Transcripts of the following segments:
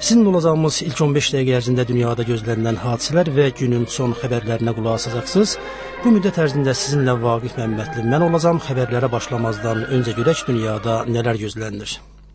Sizinlə olacağımız ilk 15 dəqiqə ərzində dünyada gözlənilən hadisələr və günün son xəbərlərinə qulaq asacaqsınız. Bu müddət ərzində sizinlə Vaqif Məmmədli mən olacağım. Xəbərlərə başlamazdan öncə görək dünyada nələr gözlənilir.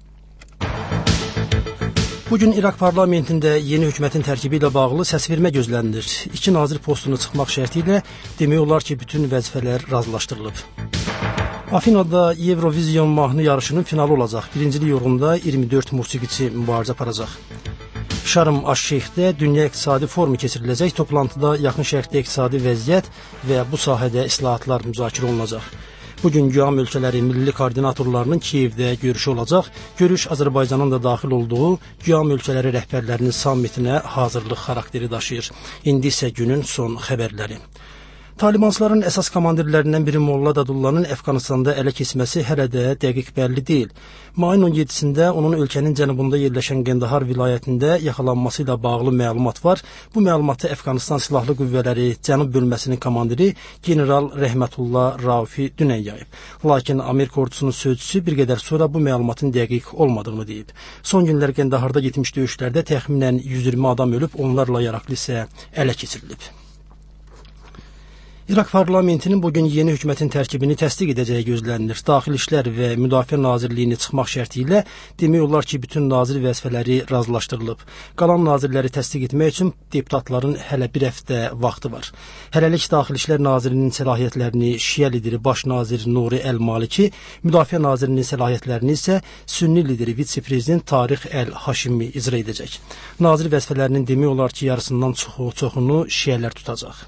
Bugün İraq parlamentində yeni hökumətin tərkibi ilə bağlı səsvermə gözlənilir. 2 nazir postunu çıxmaq şərti ilə demək olar ki, bütün vəzifələr razılaşdırılıb. Afinada Eurovision mahnı yarışının finalı olacaq. Birincilik uğrunda 24 musiqiçi mübarizə aparacaq. Şarm Əş-Şeyxdə Dünya İqtisadi Forumu keçiriləcək. Toplantıda yaxın şərqdə iqtisadi vəziyyət və bu sahədə islahatlar müzakirə olunacaq. Bugün GÜAM ölkələri milli koordinatorlarının Kiyevdə görüşü olacaq. Görüş Azərbaycanın da daxil olduğu GÜAM ölkələri rəhbərlərinin sammitinə hazırlıq xarakteri daşıyır. İndi isə günün son xəbərləri. Talibansların əsas komandirlərindən biri Molla Dadullanın Əfqanistanda ələ keçməsi hələ də dəqiq bəlli deyil. Mayın 17-sində onun ölkənin cənubunda yerləşən Qəndahar vilayətində yaxalanması ilə bağlı məlumat var. Bu məlumatı Əfqanistan Silahlı Qüvvələri Cənub bölməsinin komandiri general Rəhmətullah Raufi dünən yayıb. Lakin Amerika ordusunun sözçüsü bir qədər sonra bu məlumatın dəqiq olmadığını deyib. Son günlər Qəndaharda getmiş döyüşlərdə təxminən 120 adam ölüb, onlarla yaraqlı isə ələ keçirilib. İraq parlamentinin bugün yeni hökumətin tərkibini təsdiq edəcəyi gözlənilir. Daxili İşlər və Müdafiə Nazirliyini çıxmaq şərti ilə demək olar ki, bütün nazir vəzifələri razılaşdırılıb. Qalan nazirləri təsdiq etmək üçün deputatların hələ bir həftə vaxtı var. Hələlik Daxili İşlər Nazirinin səlahiyyətlərini Şiə lideri baş nazir Nuri Əl-Maliki, Müdafiə Nazirinin səlahiyyətlərini isə Sünni lideri vitse-prezident Tariq Əl-Haşimi icra edəcək. Nazir vəzifələrinin demək olar ki, yarısından çoxunu Şiələr tutacaq.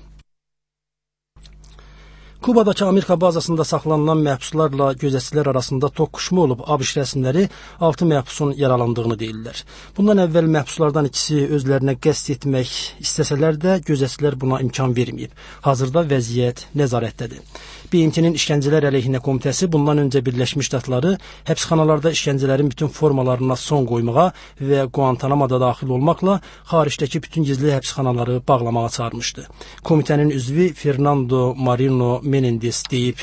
Kubadakı Amerika bazasında saxlanılan məhbuslarla gözətçilər arasında toqquşma olub. ABŞ rəsmiləri 6 məhbusun yaralandığını deyirlər. Bundan əvvəl məhbuslardan ikisi özlərinə qəsd etmək istəsələr də gözətçilər buna imkan verməyib. Hazırda vəziyyət nəzarətdədir. BMT-nin İşgəncələr əleyhinə komitəsi bundan öncə Birləşmiş Ştatları həbsxanalarda işgəncələrin bütün formalarına son qoymağa və Guantanamoda daxil olmaqla xaricdəki bütün gizli həbsxanaları bağlamağa çağırmışdı. Komitənin üzvü Fernando Marino Menendez deyib: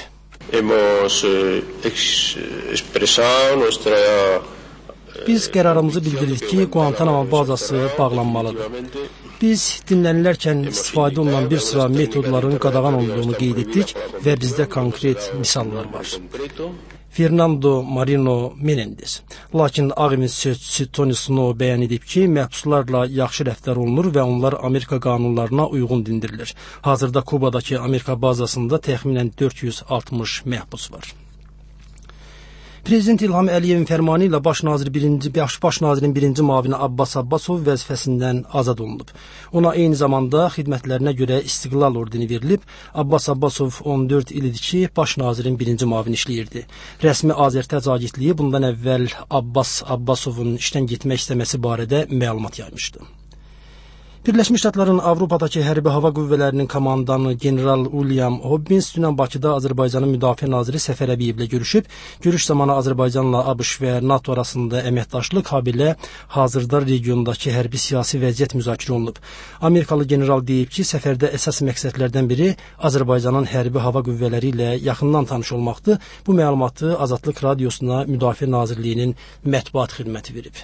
Biz qərarımızı bildiririk ki, Guantanamo bazası bağlanmalıdır. Biz dinlənilərkən istifadə olunan bir sıra metodların qadağan olduğunu qeyd etdik və bizdə konkret misallar var. Fernando Marino Menendez. Lakin Ağ Evin sözçüsü Tony Snow bəyan edib ki, məhbuslarla yaxşı rəftar olunur və onlar Amerika qanunlarına uyğun dindirilir. Hazırda Kubadakı Amerika bazasında təxminən 460 məhbus var. Prezident İlham Əliyevin fərmanı ilə baş nazirin birinci müavini Abbas Abbasov vəzifəsindən azad olunub. Ona eyni zamanda xidmətlərinə görə istiqlal ordeni verilib. Abbas Abbasov 14 il idi ki, baş nazirin birinci müavini işləyirdi. Rəsmi Azərtəc agentliyi bundan əvvəl Abbas Abbasovun işdən getmək istəməsi barədə məlumat yaymışdı. Birləşmiş Ştatların Avropadakı hərbi hava qüvvələrinin komandanı general William Hobbins dünən Bakıda Azərbaycanın müdafiə naziri Səfər Əbiyevlə görüşüb. Görüş zamanı Azərbaycanla ABŞ və NATO arasında əməkdaşlıq, habelə hazırda regiondakı hərbi siyasi vəziyyət müzakirə olunub. Amerikalı general deyib ki, səfərdə əsas məqsədlərdən biri Azərbaycanın hərbi hava qüvvələri ilə yaxından tanış olmaqdır. Bu məlumatı Azadlıq Radiosuna Müdafiə Nazirliyinin mətbuat xidməti verib.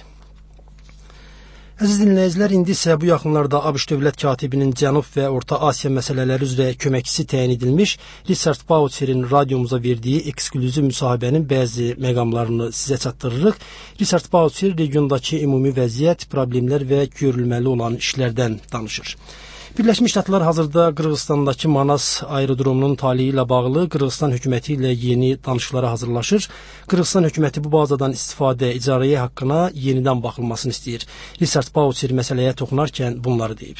Əziz dinləyicilər, indi isə bu yaxınlarda ABŞ dövlət katibinin Cənub və Orta Asiya məsələləri üzrə köməkçisi təyin edilmiş Richard Bautzerin radiomuza verdiyi eksklüziv müsahibənin bəzi məqamlarını sizə çatdırırıq. Richard Bautzer regiondakı ümumi vəziyyət, problemlər və görülməli olan işlərdən danışır. Birləşmiş Ştatlar hazırda Qırğızstandakı Manas aerodromunun taliyi ilə bağlı Qırğızstan hökuməti ilə yeni danışıqlara hazırlaşır. Qırğızstan hökuməti bu bazadan istifadə icarəyə haqqına yenidən baxılmasını istəyir. Richard Bautzer məsələyə toxunarkən bunları deyib.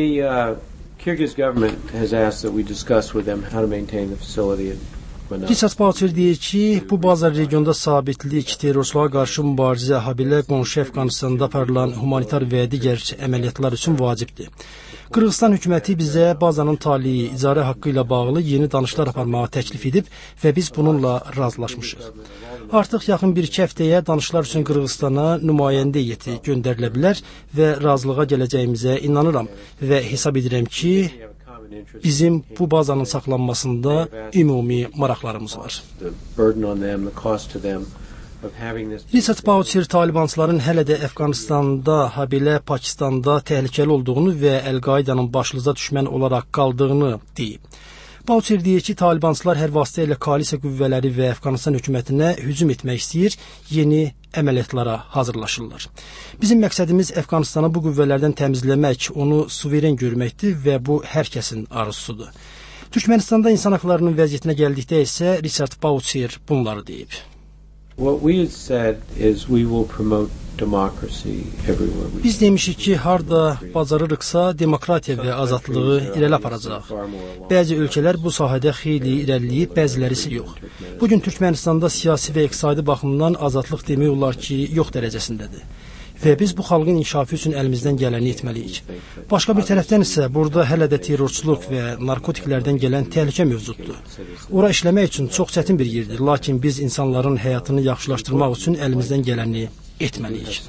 Kyrgyz government has asked that we discuss with them how to maintain the facility. Richard Bautzer deyir ki, bu baza regionda sabitlik, terrorçuluğa qarşı mübarizə, habelə qonşu Əfqanistanda aparılan humanitar və digər əməliyyatlar üçün vacibdir. Qırğızstan hökuməti bizə bazanın taliyi, icarə haqqı ilə bağlı yeni danışıqlar aparmağı təklif edib və biz bununla razılaşmışıq. Artıq yaxın bir-iki həftəyə danışıqlar üçün Qırğızstana nümayəndə heyəti göndərilə bilər və razılığa gələcəyimizə inanıram və hesab edirəm ki, bizim bu bazanın saxlanmasında ümumi maraqlarımız var. of having this. Richard Boucher Talibançıların hələ də Əfqanistanda, habelə Pakistanda təhlükəli olduğunu və Əl-Qaidanın başlıca düşmən olaraq qaldığını deyib. Boucher deyir ki, Talibançılar hər vasitə ilə koalisiya qüvvələri və Əfqanistan hökumətinə hücum etmək istəyir, yeni əməliyyatlara hazırlaşırlar. Bizim məqsədimiz Əfqanistanı bu qüvvələrdən təmizləmək, onu suveren görməkdir və bu hər kəsin arzusudur. Türkmenistanda insan haqlarının vəziyyətinə gəldikdə isə Richard Boucher bunları deyib. What we said is we will promote democracy everywhere. Biz demişik ki, harda bacarırıqsa demokratiya və azadlığı irəli aparacaq. Bəzi ölkələr bu sahədə xeyli irəliləyib, bəziləri isə yox. Bugün Türkmenistanda siyasi və iqtisadi baxımdan azadlıq demək olar ki, yox dərəcəsindədir. Və biz bu xalqın inkişafı üçün əlimizdən gələni etməliyik. Başqa bir tərəfdən isə burada hələ də terrorçuluq və narkotiklərdən gələn təhlükə mövcuddur. Ora işləmək üçün çox çətin bir yerdir, lakin biz insanların həyatını yaxşılaşdırmaq üçün əlimizdən gələni etməliyik.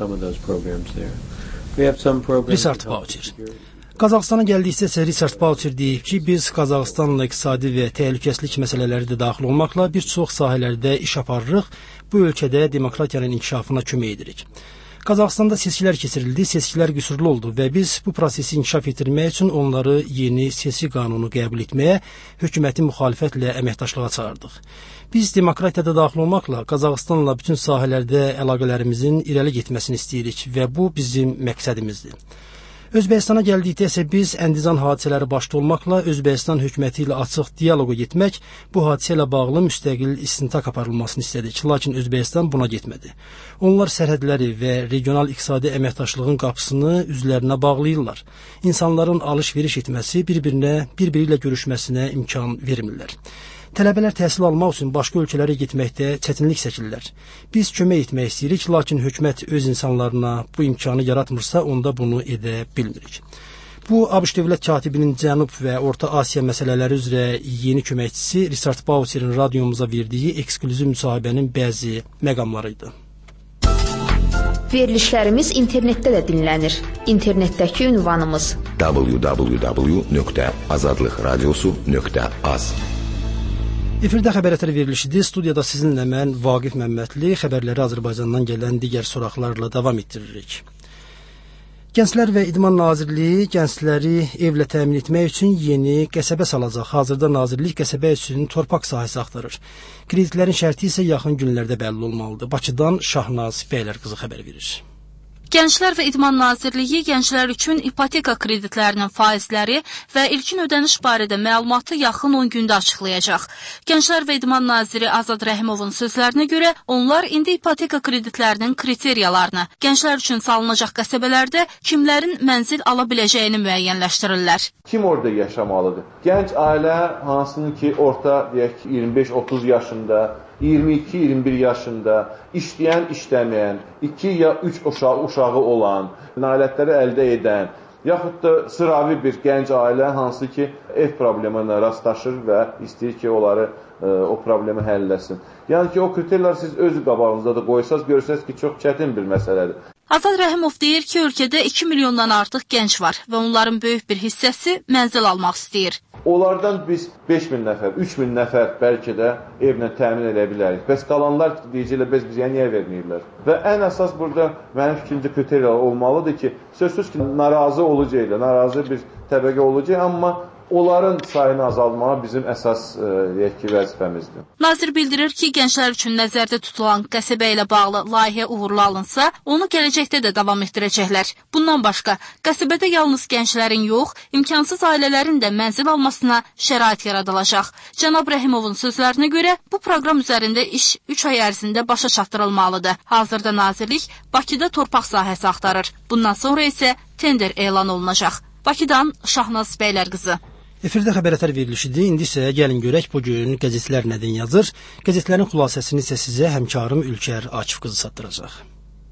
Richard Boucher. Qazaxıstana gəldiksə isə Richard Boucher deyib ki, biz Qazaxıstanla iqtisadi və təhlükəsizlik məsələləri də daxil olmaqla bir çox sahələrdə iş aparırıq, bu ölkədə demokratiyanın inkişafına kömək edirik. Qazaxıstanda seçkilər keçirildi, seçkilər qüsurlu oldu və biz bu prosesi inkişaf etdirmək üçün onları yeni seçki qanunu qəbul etməyə, hökumətin müxalifətlə əməkdaşlığa çağırdıq. Biz demokratiyada daxil olmaqla Qazaxıstanla bütün sahələrdə əlaqələrimizin irəli getməsini istəyirik və bu bizim məqsədimizdir. Özbəkistana gəldikdə isə biz Əndizan hadisələri başda olmaqla Özbəkistan hökuməti ilə açıq dialoqa getmək, bu hadisə ilə bağlı müstəqil istintaq aparılmasını istədik, lakin Özbəkistan buna getmədi. Onlar sərhədləri və regional iqtisadi əməkdaşlığın qapısını üzlərinə bağlayırlar. İnsanların alış-veriş etməsi, bir-biri ilə görüşməsinə imkan vermirlər. Tələbələr təhsil almaq üçün başqa ölkələrə getməkdə çətinlik çəkirlər. Biz kömək etmək istəyirik, lakin hökumət öz insanlarına bu imkanı yaratmırsa, onda bunu edə bilmirik. Bu, ABŞ dövlət katibinin Cənub və Orta Asiya məsələləri üzrə yeni köməkçisi Richard Boucher'in radiomuza verdiyi eksklüziv müsahibənin bəzi məqamları idi. Verilişlərimiz internetdə də dinlənir. İnternetdəki ünvanımız www.azadlıqradiosu.az. Efirdə xəbərətər verilişidir. Studiyada sizinlə mən Vaqif Məmmədli, xəbərləri Azərbaycandan gələn digər soraqlarla davam etdiririk. Gənclər və İdman Nazirliyi gəncləri evlə təmin etmək üçün yeni qəsəbə salacaq. Hazırda Nazirlik qəsəbə üçün torpaq sahəsi axtarır. Kreditlərin şərti isə yaxın günlərdə bəlli olmalıdır. Bakıdan Şahnaz Bəylər qızı xəbər verir. Gənclər və İdman Nazirliyi gənclər üçün ipoteka kreditlərinin faizləri və ilkin ödəniş barədə məlumatı yaxın 10 gündə açıqlayacaq. Gənclər və İdman Naziri Azad Rəhimovun sözlərinə görə onlar indi ipoteka kreditlərinin kriteriyalarını, gənclər üçün salınacaq qəsəbələrdə kimlərin mənzil ala biləcəyini müəyyənləşdirirlər. Kim orada yaşamalıdır? Gənc ailə hansının ki orta deyək 25-30 yaşında, 22-21 yaşında, işləyən, işləməyən, 2 ya 3 uşağı olan, nailiyyətləri əldə edən, yaxud da sıravi bir gənc ailə hansı ki ev probleminə rastlaşır və istəyir ki onları o problemi həll etsin. Yəni ki o kriterlər siz öz qabağınızda da qoysaz, görsəz ki çox çətin bir məsələdir. Azad Rəhimov deyir ki, ölkədə 2 milyondan artıq gənc var və onların böyük bir hissəsi mənzil almaq istəyir. Onlardan biz 5.000 nəfər, 3.000 nəfər bəlkə də evlə təmin edə bilərik. Bəs qalanlar deyəcəklər, bizə niyə verməyirlər? Və ən əsas burada mənim fikrimcə kriteriya olmalıdır ki, sözsüz ki, narazı olacaqlar, narazı bir təbəqə olacaq, amma onların sayını azalmağı bizim əsas vəzifəmizdir. Nazir bildirir ki, gənclər üçün nəzərdə tutulan qəsəbə ilə bağlı layihə uğurlu alınsa, onu gələcəkdə də davam etdirəcəklər. Bundan başqa, qəsəbədə yalnız gənclərin yox, imkansız ailələrin də mənzil almasına şərait yaradılacaq. Cənab Rəhimovun sözlərinə görə, bu proqram üzərində iş 3 ay ərzində başa çatdırılmalıdır. Hazırda Nazirlik Bakıda torpaq sahəsi axtarır. Bundan sonra isə tender elan olunacaq. Bakıdan Şahnaz Bəylər qızı. Efirdə xəbərətər verilişidir. İndi isə gəlin görək bugün qəzetlər nədən yazır. Qəzetlərin xülasəsini isə sizə həmkarım Ülkər Akif qızı çatdıracaq.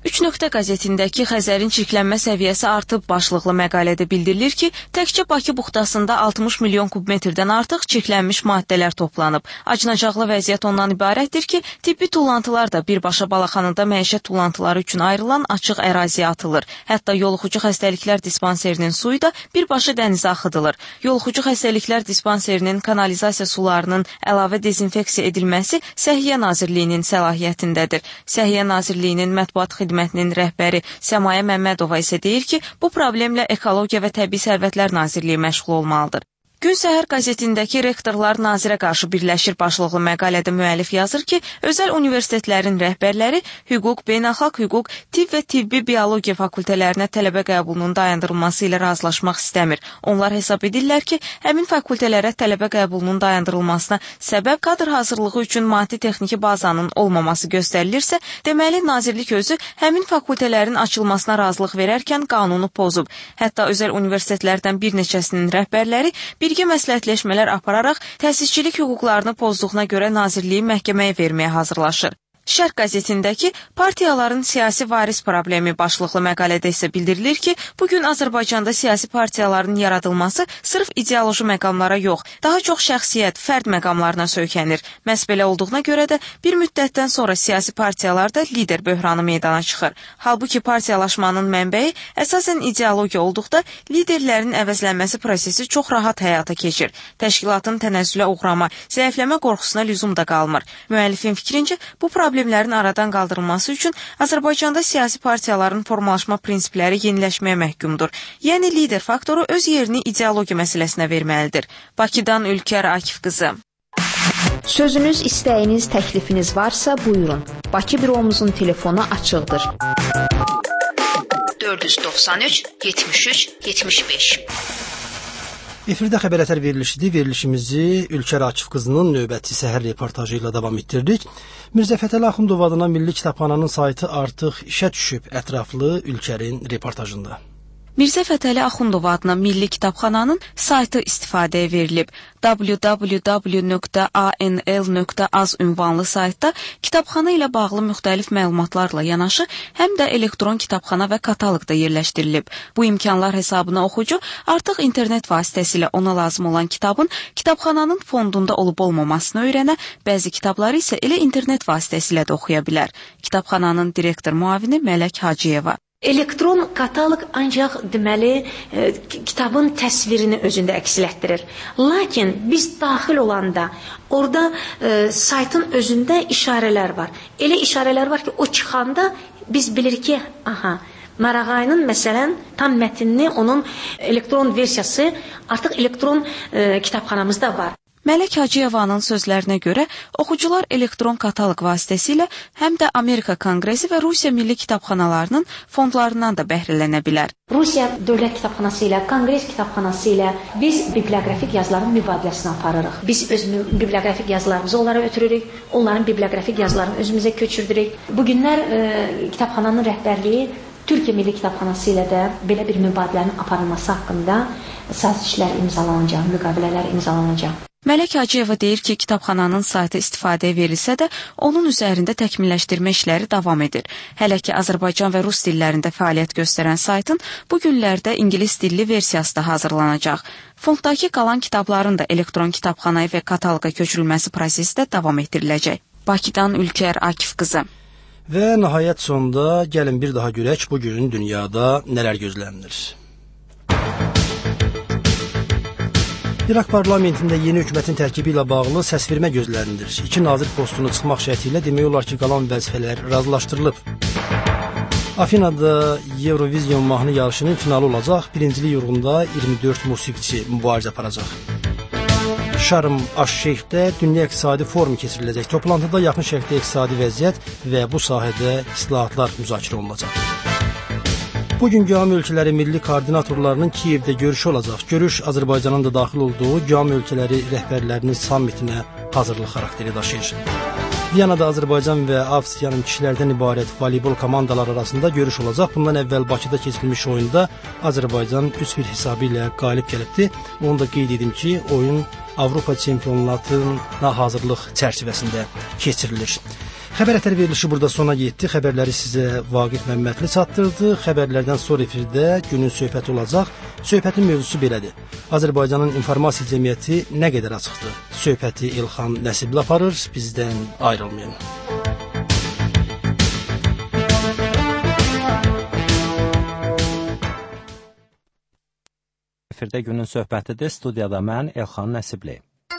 3 nöqtə qəzetindəki Xəzərin çirklənmə səviyyəsi artıb başlıqlı məqalədə bildirilir ki, təkcə Bakı buxtasında 60 milyon kubmetrdən artıq çirklənmiş maddələr toplanıb. Acınacaqlı vəziyyət ondan ibarətdir ki, tibbi tullantılar da birbaşa Balaxanıda məişət tullantıları üçün ayrılan açıq əraziyə atılır. Hətta yoluxucu xəstəliklər dispanserinin suyu da birbaşa dənizə axıdılır. Yoluxucu xəstəliklər dispanserinin kanalizasiya sularının əlavə dezinfeksiya edilməsi Səhiyyə Nazirliyinin səlahiyyətindədir. Səhiyyə Nazirliyinin mətbuat xidmətinin rəhbəri Səmaya Məmmədova isə deyir ki, bu problemlə Ekologiya və Təbii Sərvətlər Nazirliyi məşğul olmalıdır. Gün Səhər qəzetindəki Rektorlar Nazirə qarşı birləşir başlıqlı məqalədə müəllif yazır ki, özəl universitetlərin rəhbərləri hüquq, beynəlxalq hüquq, tibb və tibbi biologiya fakültələrinə tələbə qəbulunun dayandırılması ilə razılaşmaq istəmir. Onlar hesab edirlər ki, həmin fakültələrə tələbə qəbulunun dayandırılmasına səbəb kadr hazırlığı üçün maddi-texniki bazanın olmaması göstərilirsə, deməli nazirlik özü həmin fakültələrin açılmasına razılıq verərkən qanunu pozub. Hətta özəl universitetlərdən bir neçəsinin rəhbərləri birgə məsləhətləşmələr apararaq təsisçilik hüquqlarını pozduğuna görə nazirliyi məhkəməyə verməyə hazırlaşır. Şərq qəzetindəki partiyaların siyasi varis problemi başlıqlı məqalədə isə bildirilir ki, bugün Azərbaycanda siyasi partiyaların yaradılması sırf ideoloji məqamlara yox, daha çox şəxsiyyət, fərd məqamlarına söykənir. Məhz belə olduğuna görə də bir müddətdən sonra siyasi partiyalarda lider böhranı meydana çıxır. Halbuki partiyalaşmanın mənbəyi əsasən ideologiya olduqda liderlərin əvəzlənməsi prosesi çox rahat həyata keçir. Təşkilatın tənəzzülə uğrama, zəifləmə qorxusuna lüzum da qalmır. Müəllifin fikrincə, bu problemlərin aradan qaldırılması üçün Azərbaycanda siyasi partiyaların formalaşma prinsipləri yeniləşməyə məhkumdur. Yəni, lider faktoru öz yerini ideologiya məsələsinə verməlidir. Bakıdan Ülkər Akif qızı. Sözünüz, istəyiniz, təklifiniz varsa buyurun. Bakı büromuzun telefonu açıqdır. 493 73 75. Efirdə xəbər verilişidir. Verilişimizi Ülkər Akif qızının növbəti səhər reportajı ilə davam etdirdik. Mirzə Fətəli Axundov adına Milli Kitabxananın saytı artıq işə düşüb. Ətraflı Ülkərin reportajında. Mirzə Fətəli Axundov adına Milli Kitabxananın saytı istifadəyə verilib. www.anl.az ünvanlı saytda kitabxana ilə bağlı müxtəlif məlumatlarla yanaşı, həm də elektron kitabxana və kataloq da yerləşdirilib. Bu imkanlar hesabına oxucu artıq internet vasitəsilə ona lazım olan kitabın kitabxananın fondunda olub-olmamasını öyrənə, bəzi kitabları isə elə internet vasitəsilə də oxuya bilər. Kitabxananın direktor müavini Mələk Hacıyeva. Elektron kataloq ancaq deməli kitabın təsvirini özündə əks etdirir. Lakin biz daxil olanda orada saytın özündə işarələr var. Elə işarələr var ki, o çıxanda biz bilirik ki, Marağayının məsələn tam mətnini, onun elektron versiyası artıq elektron kitabxanamızda var. Mələk Hacıyevanın sözlərinə görə oxucular elektron kataloq vasitəsilə həm də Amerika Konqresi və Rusiya Milli Kitabxanalarının fondlarından da bəhrələnə bilər. Rusiya Dövlət Kitabxanası ilə, Konqres Kitabxanası ilə biz biblioqrafik yazıların mübadiləsini aparırıq. Biz öz biblioqrafik yazılarımızı onlara ötürürük, onların biblioqrafik yazılarını özümüzə köçürdürük. Bugünlər kitabxananın rəhbərliyi Türkiyə Milli Kitabxanası ilə də belə bir mübadilənin aparılması haqqında sazişlər imzalanacaq, müqavilələr imzalanacaq. Mələk Hacıyeva deyir ki, kitabxananın saytı istifadəyə verilsə də, onun üzərində təkmilləşdirmə işləri davam edir. Hələ ki, Azərbaycan və Rus dillərində fəaliyyət göstərən saytın bu günlərdə ingilis dilli versiyası da hazırlanacaq. Fonddakı qalan kitabların da elektron kitabxanaya və kataloqa köçürülməsi prosesi də davam etdiriləcək. Bakıdan Ülkər Akif qızı. Və nəhayət sonda gəlin bir daha görək bugün dünyada nələr gözlənilir. İraq parlamentində yeni hökumətin tərkibi ilə bağlı səsvermə gözlənilir. 2 nazir postunu çıxmaq şərti ilə demək olar ki, qalan vəzifələr razılaşdırılıb. Afinada Eurovision mahnı yarışının finalı olacaq. Birincilik uğrunda 24 musiqiçi mübarizə aparacaq. Şarm Əş-Şeyxdə Dünya İqtisadi Forumu keçiriləcək. Toplantıda yaxın şərqdə iqtisadi vəziyyət və bu sahədə islahatlar müzakirə olunacaq. Bugün GAM ölkələri milli koordinatorlarının Kiyevdə görüşü olacaq. Görüş Azərbaycanın da daxil olduğu GAM ölkələri rəhbərlərinin sammitinə hazırlıq xarakteri daşıyır. Viyanada Azərbaycan və Avstriyanın kişilərdən ibarət voleybol komandaları arasında görüş olacaq. Bundan əvvəl Bakıda keçirilmiş oyunda Azərbaycan 3-1 hesabı ilə qalib gəlibdi. Onu da qeyd edim ki, oyun Avropa çempionatına hazırlıq çərçivəsində keçirilir. Xəbər ətər verilişi burada sona yetdi. Xəbərləri sizə Vaqif Məmmədli çatdırdı. Xəbərlərdən sonra efirdə günün söhbəti olacaq. Söhbətin mövzusu belədir. Azərbaycanın informasiya cəmiyyəti nə qədər açıqdır? Söhbəti İlxan Nəsibli aparır. Bizdən ayrılmayın. Efirdə günün söhbətidir. Studiyada mən Elxan Nəsibli.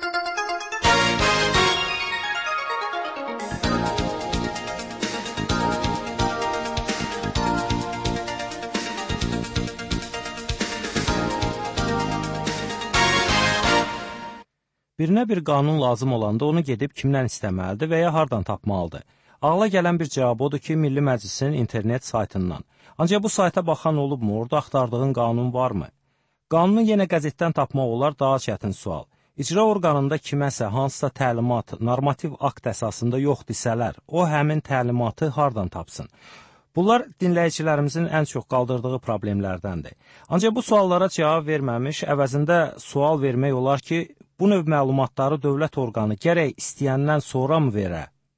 Birinə bir qanun lazım olanda onu gedib kimdən istəməlidir və ya hardan tapmalıdır? Ağla gələn bir cavab odur ki, Milli Məclisin internet saytından. Ancaq bu sayta baxan olubmu, orada axtardığın qanun varmı? Qanunu yenə qəzetdən tapmaq olar, daha çətin sual. İcra orqanında kiməsə hansısa təlimat, normativ akt əsasında yox desələr, o həmin təlimatı hardan tapsın? Bunlar dinləyicilərimizin ən çox qaldırdığı problemlərdəndir. Ancaq bu suallara cavab verməmiş, əvəzində sual vermək olar ki, bu növ məlumatları dövlət orqanı gərək istəyəndən sonra mı verə?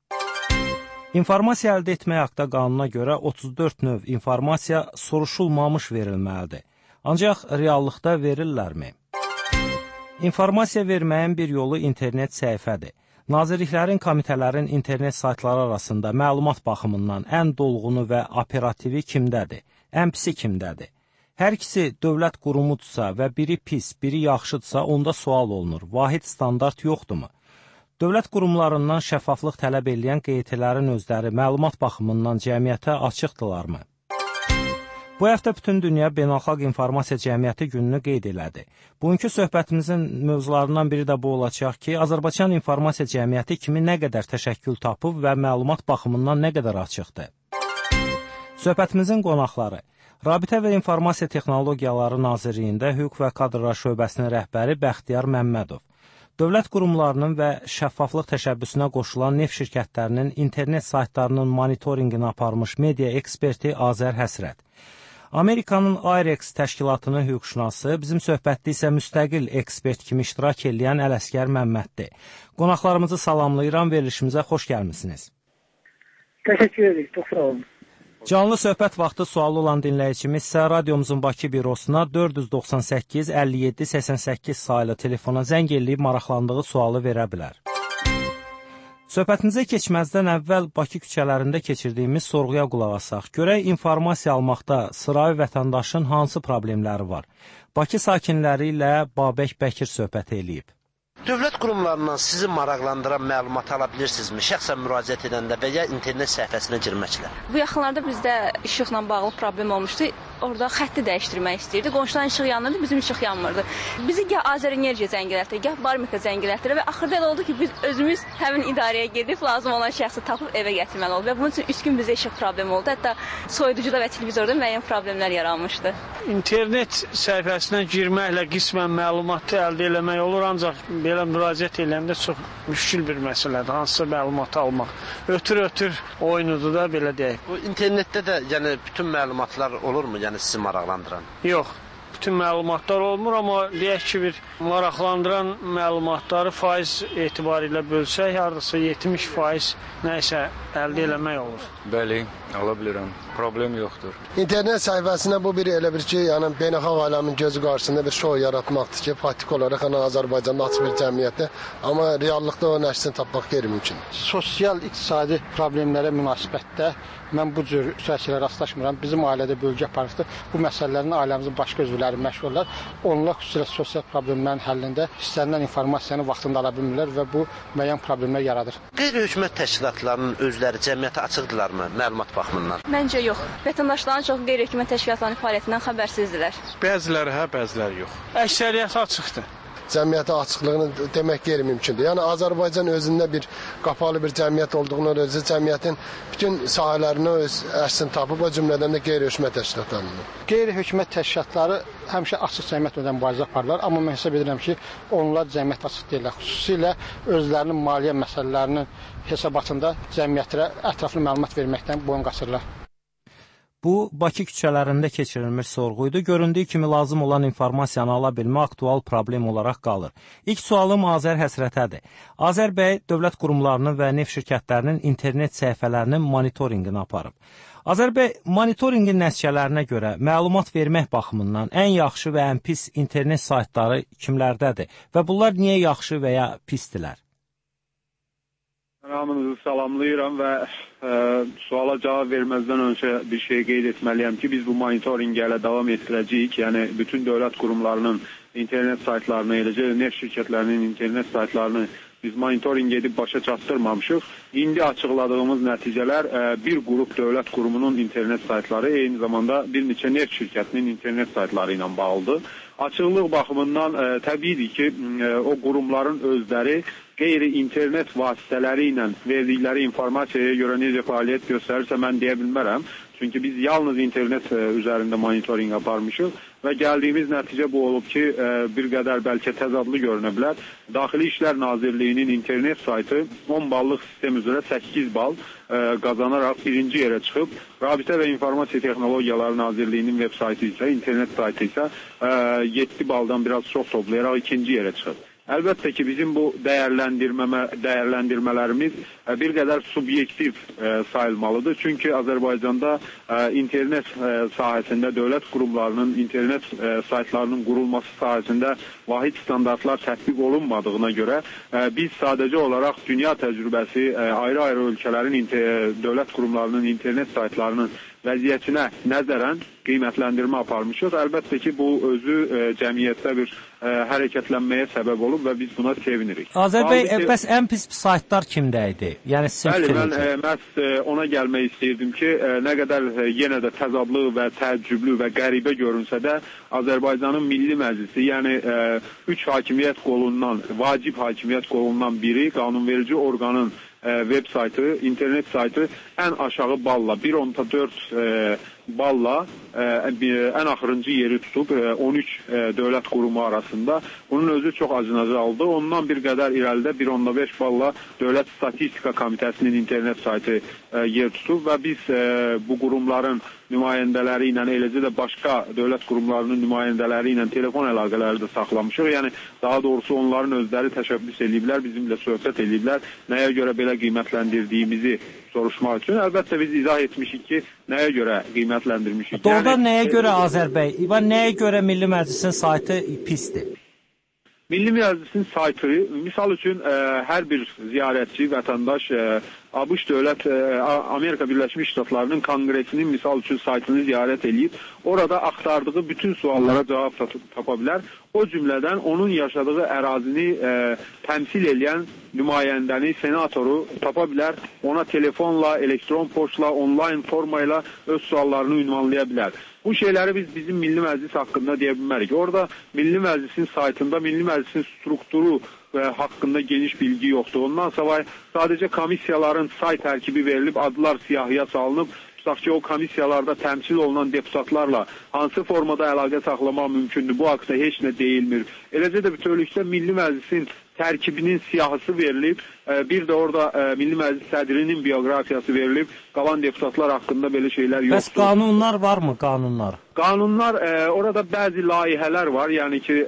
İnformasiya əldə etmək haqda qanuna görə 34 növ informasiya soruşulmamış verilməlidir. Ancaq reallıqda verirlərmi? İnformasiya verməyin bir yolu internet səhifədir. Nazirliklərin, komitələrin internet saytları arasında məlumat baxımından ən dolğunu və operativi kimdədir? Ən pisi kimdədir? Hər ikisi dövlət qurumudursa və biri pis, biri yaxşıdırsa, onda sual olunur. Vahid standart yoxdurmu? Dövlət qurumlarından şəffaflıq tələb edən QT-lərin özləri məlumat baxımından cəmiyyətə açıqdırlarmı? Bu həftə bütün dünya Beynəlxalq İnformasiya Cəmiyyəti gününü qeyd elədi. Bugünkü söhbətimizin mövzularından biri də bu olacaq ki, Azərbaycan İnformasiya Cəmiyyəti kimi nə qədər təşəkkül tapıb və məlumat baxımından nə qədər açıqdır? Söhbətimizin qonaqları Rabitə və İnformasiya Texnologiyaları Nazirliyində Hüquq və Kadrlar Şöbəsinin rəhbəri Bəxtiyar Məmmədov, dövlət qurumlarının və şəffaflıq təşəbbüsünə qoşulan neft şirkətlərinin internet saytlarının monitorinqini aparmış media eksperti Azər Həsrət, Amerikanın IREX təşkilatının hüquqşünası, bizim söhbətdə isə müstəqil ekspert kimi iştirak edən Ələsgər Məmməddir. Qonaqlarımızı salamlayıram, verilişimizə xoş gəlmisiniz. Təşəkkür edirik, çox sağ olun. Canlı söhbət vaxtı sualı olan dinləyicimiz isə radiomuzun Bakı bürosuna 498 57 88 sayılı telefona zəng eləyib maraqlandığı sualı verə bilər. Söhbətimizə keçməzdən əvvəl Bakı küçələrində keçirdiyimiz sorğuya qulaq asaq. Görək informasiya almaqda sıravi vətəndaşın hansı problemləri var? Bakı sakinləri ilə Babək Bəkir söhbət eləyib. Dövlət qurumlarından sizi maraqlandıran məlumat ala bilirsinizmi? Şəxsən müraciət edəndə və ya internet səhifəsinə girməklə. Bu yaxınlarda bizdə işıqla bağlı problem olmuşdu. Orada xətti dəyişdirmək istəyirdi. Qonşuların işıq yanırdı, bizim işıq yanmırdı. Bizi gah Azərenergiya zəng elətdirdi, gah Barmika zəng elətdirdi və axırda elə oldu ki, biz özümüz həmin idarəyə gedib lazım olan şəxsi tapıb evə gətirməli oldu və bunun üçün 3 gün bizə işıq problemi oldu. Hətta soyuducuda və televizorda müəyyən problemlər yaranmışdı. İnternet səhifəsinə girməklə qismən məlumatı əldə eləmək olur, ancaq belə müraciət edəndə çox müşkül bir məsələdir. Hansısa məlumatı almaq. Ötür oyunudur da belə deyək. Bu internetdə də yəni bütün məlumatlar olurmu? Yəni sizi maraqlandıran? Yox, bütün məlumatlar olmur, amma deyək ki, bir maraqlandıran məlumatları faiz etibarilə bölsək, hardasa 70% nəsə əldə eləmək olur. Bəli, ala bilirəm. Problem yoxdur. İnternet səhifəsinə bu bir elə bir ki, yəni beynəlxalq aləmin gözü qarşısında bir şou yaratmaqdır ki, faktik olaraq Azərbaycanda açıq bir cəmiyyətdir, amma reallıqda o nəşsini tapmaq qeyri-mümkün. Sosial-iqtisadi problemlərə münasibətdə mən bu cür səhifələrə rastlaşmıram. Bizim ailədə bölgə aparıqdır. Bu məsələlərin ailəmizin başqa üzvləri məşğul olurlar. Onlar xüsusilə sosial problemlərin həllində istənilən informasiyanı vaxtında ala bilmirlər və bu müəyyən problemlər yaradır. Qeyri-hökumət təşkilatlarının özləri cəmiyyətə açıqdırlarmı məlumat baxımından? Məncə yox. Vətəndaşların çox qeyri-hökumət təşkilatlarının fəaliyyətindən xəbərsizdilər. Bəziləri hə, bəziləri yox. Əksəriyyəti açıqdır. Cəmiyyətə açıqlığını demək qeyri-mümkündür. Yəni Azərbaycan özündə bir qapalı bir cəmiyyət olduğuna özü cəmiyyətin bütün sahələrini öz əksini tapıb, o cümlədən də qeyri-hökumət təşkilatlarının. Qeyri-hökumət təşkilatları həmişə açıq cəmiyyətlə mübarizə aparırlar, amma mən hesab edirəm ki, onlar cəmiyyət açıq deyirlər. Xüsusilə özlərinin maliyyə məsələlərinin hesabatında cəmiyyətə ətraflı məlumat verməkdən boyun qaçırlar. Bu, Bakı küçələrində keçirilmiş sorğuydu. Göründüyü kimi lazım olan informasiyanı ala bilmə aktual problem olaraq qalır. İlk sualım Azər Həsrətədir. Azər bəy dövlət qurumlarının və neft şirkətlərinin internet səhifələrinin monitorinqini aparıb. Azər bəy, monitorinqin nəticələrinə görə məlumat vermək baxımından ən yaxşı və ən pis internet saytları kimlərdədir və bunlar niyə yaxşı və ya pisdirlər? Hamınızı salamlayıram və suala cavab verməzdən öncə bir şey qeyd etməliyəm ki, biz bu monitorinqi ilə davam etdirəcəyik. Yəni, bütün dövlət qurumlarının internet saytlarını, eləcə neft şirkətlərinin internet saytlarını biz monitorinq edib başa çatdırmamışıq. İndi açıqladığımız nəticələr bir qrup dövlət qurumunun internet saytları, eyni zamanda bir neçə neft şirkətinin internet saytları ilə bağlıdır. Açıqlıq baxımından təbiidir ki, o qurumların özləri qeyri-internet vasitələri ilə verdikləri informasiyaya görə necə fəaliyyət göstərirsə mən deyə bilmərəm. Çünki biz yalnız internet üzərində monitorinq aparmışıq və gəldiyimiz nəticə bu olub ki, bir qədər bəlkə təzadlı görünə bilər. Daxili İşlər Nazirliyinin internet saytı 10 ballıq sistem üzrə 8 bal qazanaraq birinci yerə çıxıb. Rabitə və İnformasiya Texnologiyaları Nazirliyinin web saytı isə, internet saytı isə 7 baldan biraz çox toplayaraq ikinci yerə çıxıb. Əlbəttə ki, bizim bu dəyərləndirmələrimiz bir qədər subyektiv sayılmalıdır. Çünki Azərbaycanda internet sahəsində dövlət qurumlarının internet saytlarının qurulması sahəsində vahid standartlar tətbiq olunmadığına görə biz sadəcə olaraq dünya təcrübəsi, ayrı-ayrı ölkələrin dövlət qurumlarının internet saytlarının vəziyyətinə nəzərən qiymətləndirmə aparmışıq. Əlbəttə ki, bu özü cəmiyyətdə bir hərəkətlənməyə səbəb olub və biz buna sevinirik. Azər bəy, bəs ən pis saytlar kimdə idi? Yəni, bəli, mən məhz ona gəlmək istəyirdim ki, nə qədər yenə də təzadlı və təəccüblü və qəribə görünsə də Azərbaycanın Milli Məclisi, yəni 3 hakimiyyət qolundan, vacib hakimiyyət qolundan biri, qanunverici orqanın web saytı, internet saytı ən aşağı balla, 1.4 balla ən axırıncı yeri tutub 13 dövlət qurumu arasında. Bunun özü çox acınacaqdır. Ondan bir qədər irəlidə 1.5 balla Dövlət Statistika Komitəsinin internet saytı yer tutub və biz bu qurumların nümayəndələri ilə, eləcə də başqa dövlət qurumlarının nümayəndələri ilə telefon əlaqələri də saxlamışıq. Yəni, daha doğrusu onların özləri təşəbbüs ediblər, bizimlə söhbət ediblər, nəyə görə belə qiymətləndirdiyimizi soruşmaq üçün. Əlbəttə, biz izah etmişik ki, nəyə görə qiymətləndirmişik. Doğrudan nəyə görə Azər bəy? Nəyə görə Milli Məclisin saytı pisdir? Milli Məclisin saytı, misal üçün, hər bir ziyarətçi, vətəndaş ABŞ Amerika Birləşmiş Ştatlarının Konqresinin misal üçün saytını ziyarət edib, orada axtardığı bütün suallara cavab tapa bilər. O cümlədən onun yaşadığı ərazini təmsil edən nümayəndəni, senatoru tapa bilər. Ona telefonla, elektron poçtla, onlayn formayla öz suallarını ünvanlaya bilər. Bu şeyləri biz bizim Milli Məclis haqqında deyə bilmərik. Orada Milli Məclisin saytında Milli Məclisin strukturu haqqında geniş bilgi yoxdur. Ondan savay sadəcə komissiyaların sayt tərkibi verilib, adlar siyahıya salınıb, tutaq ki, o komissiyalarda təmsil olunan deputatlarla hansı formada əlaqə saxlamaq mümkündür, bu haqda heç nə deyilmir. Eləcə də bütövlükdə Milli Məclisin tərkibinin siyahısı verilib, bir də orada Milli Məclis sədrinin bioqrafiyası verilib, qalan deputatlar haqqında belə şeylər yoxdur. Bəs qanunlar varmı, qanunlar? Qanunlar, orada bəzi layihələr var, yəni ki,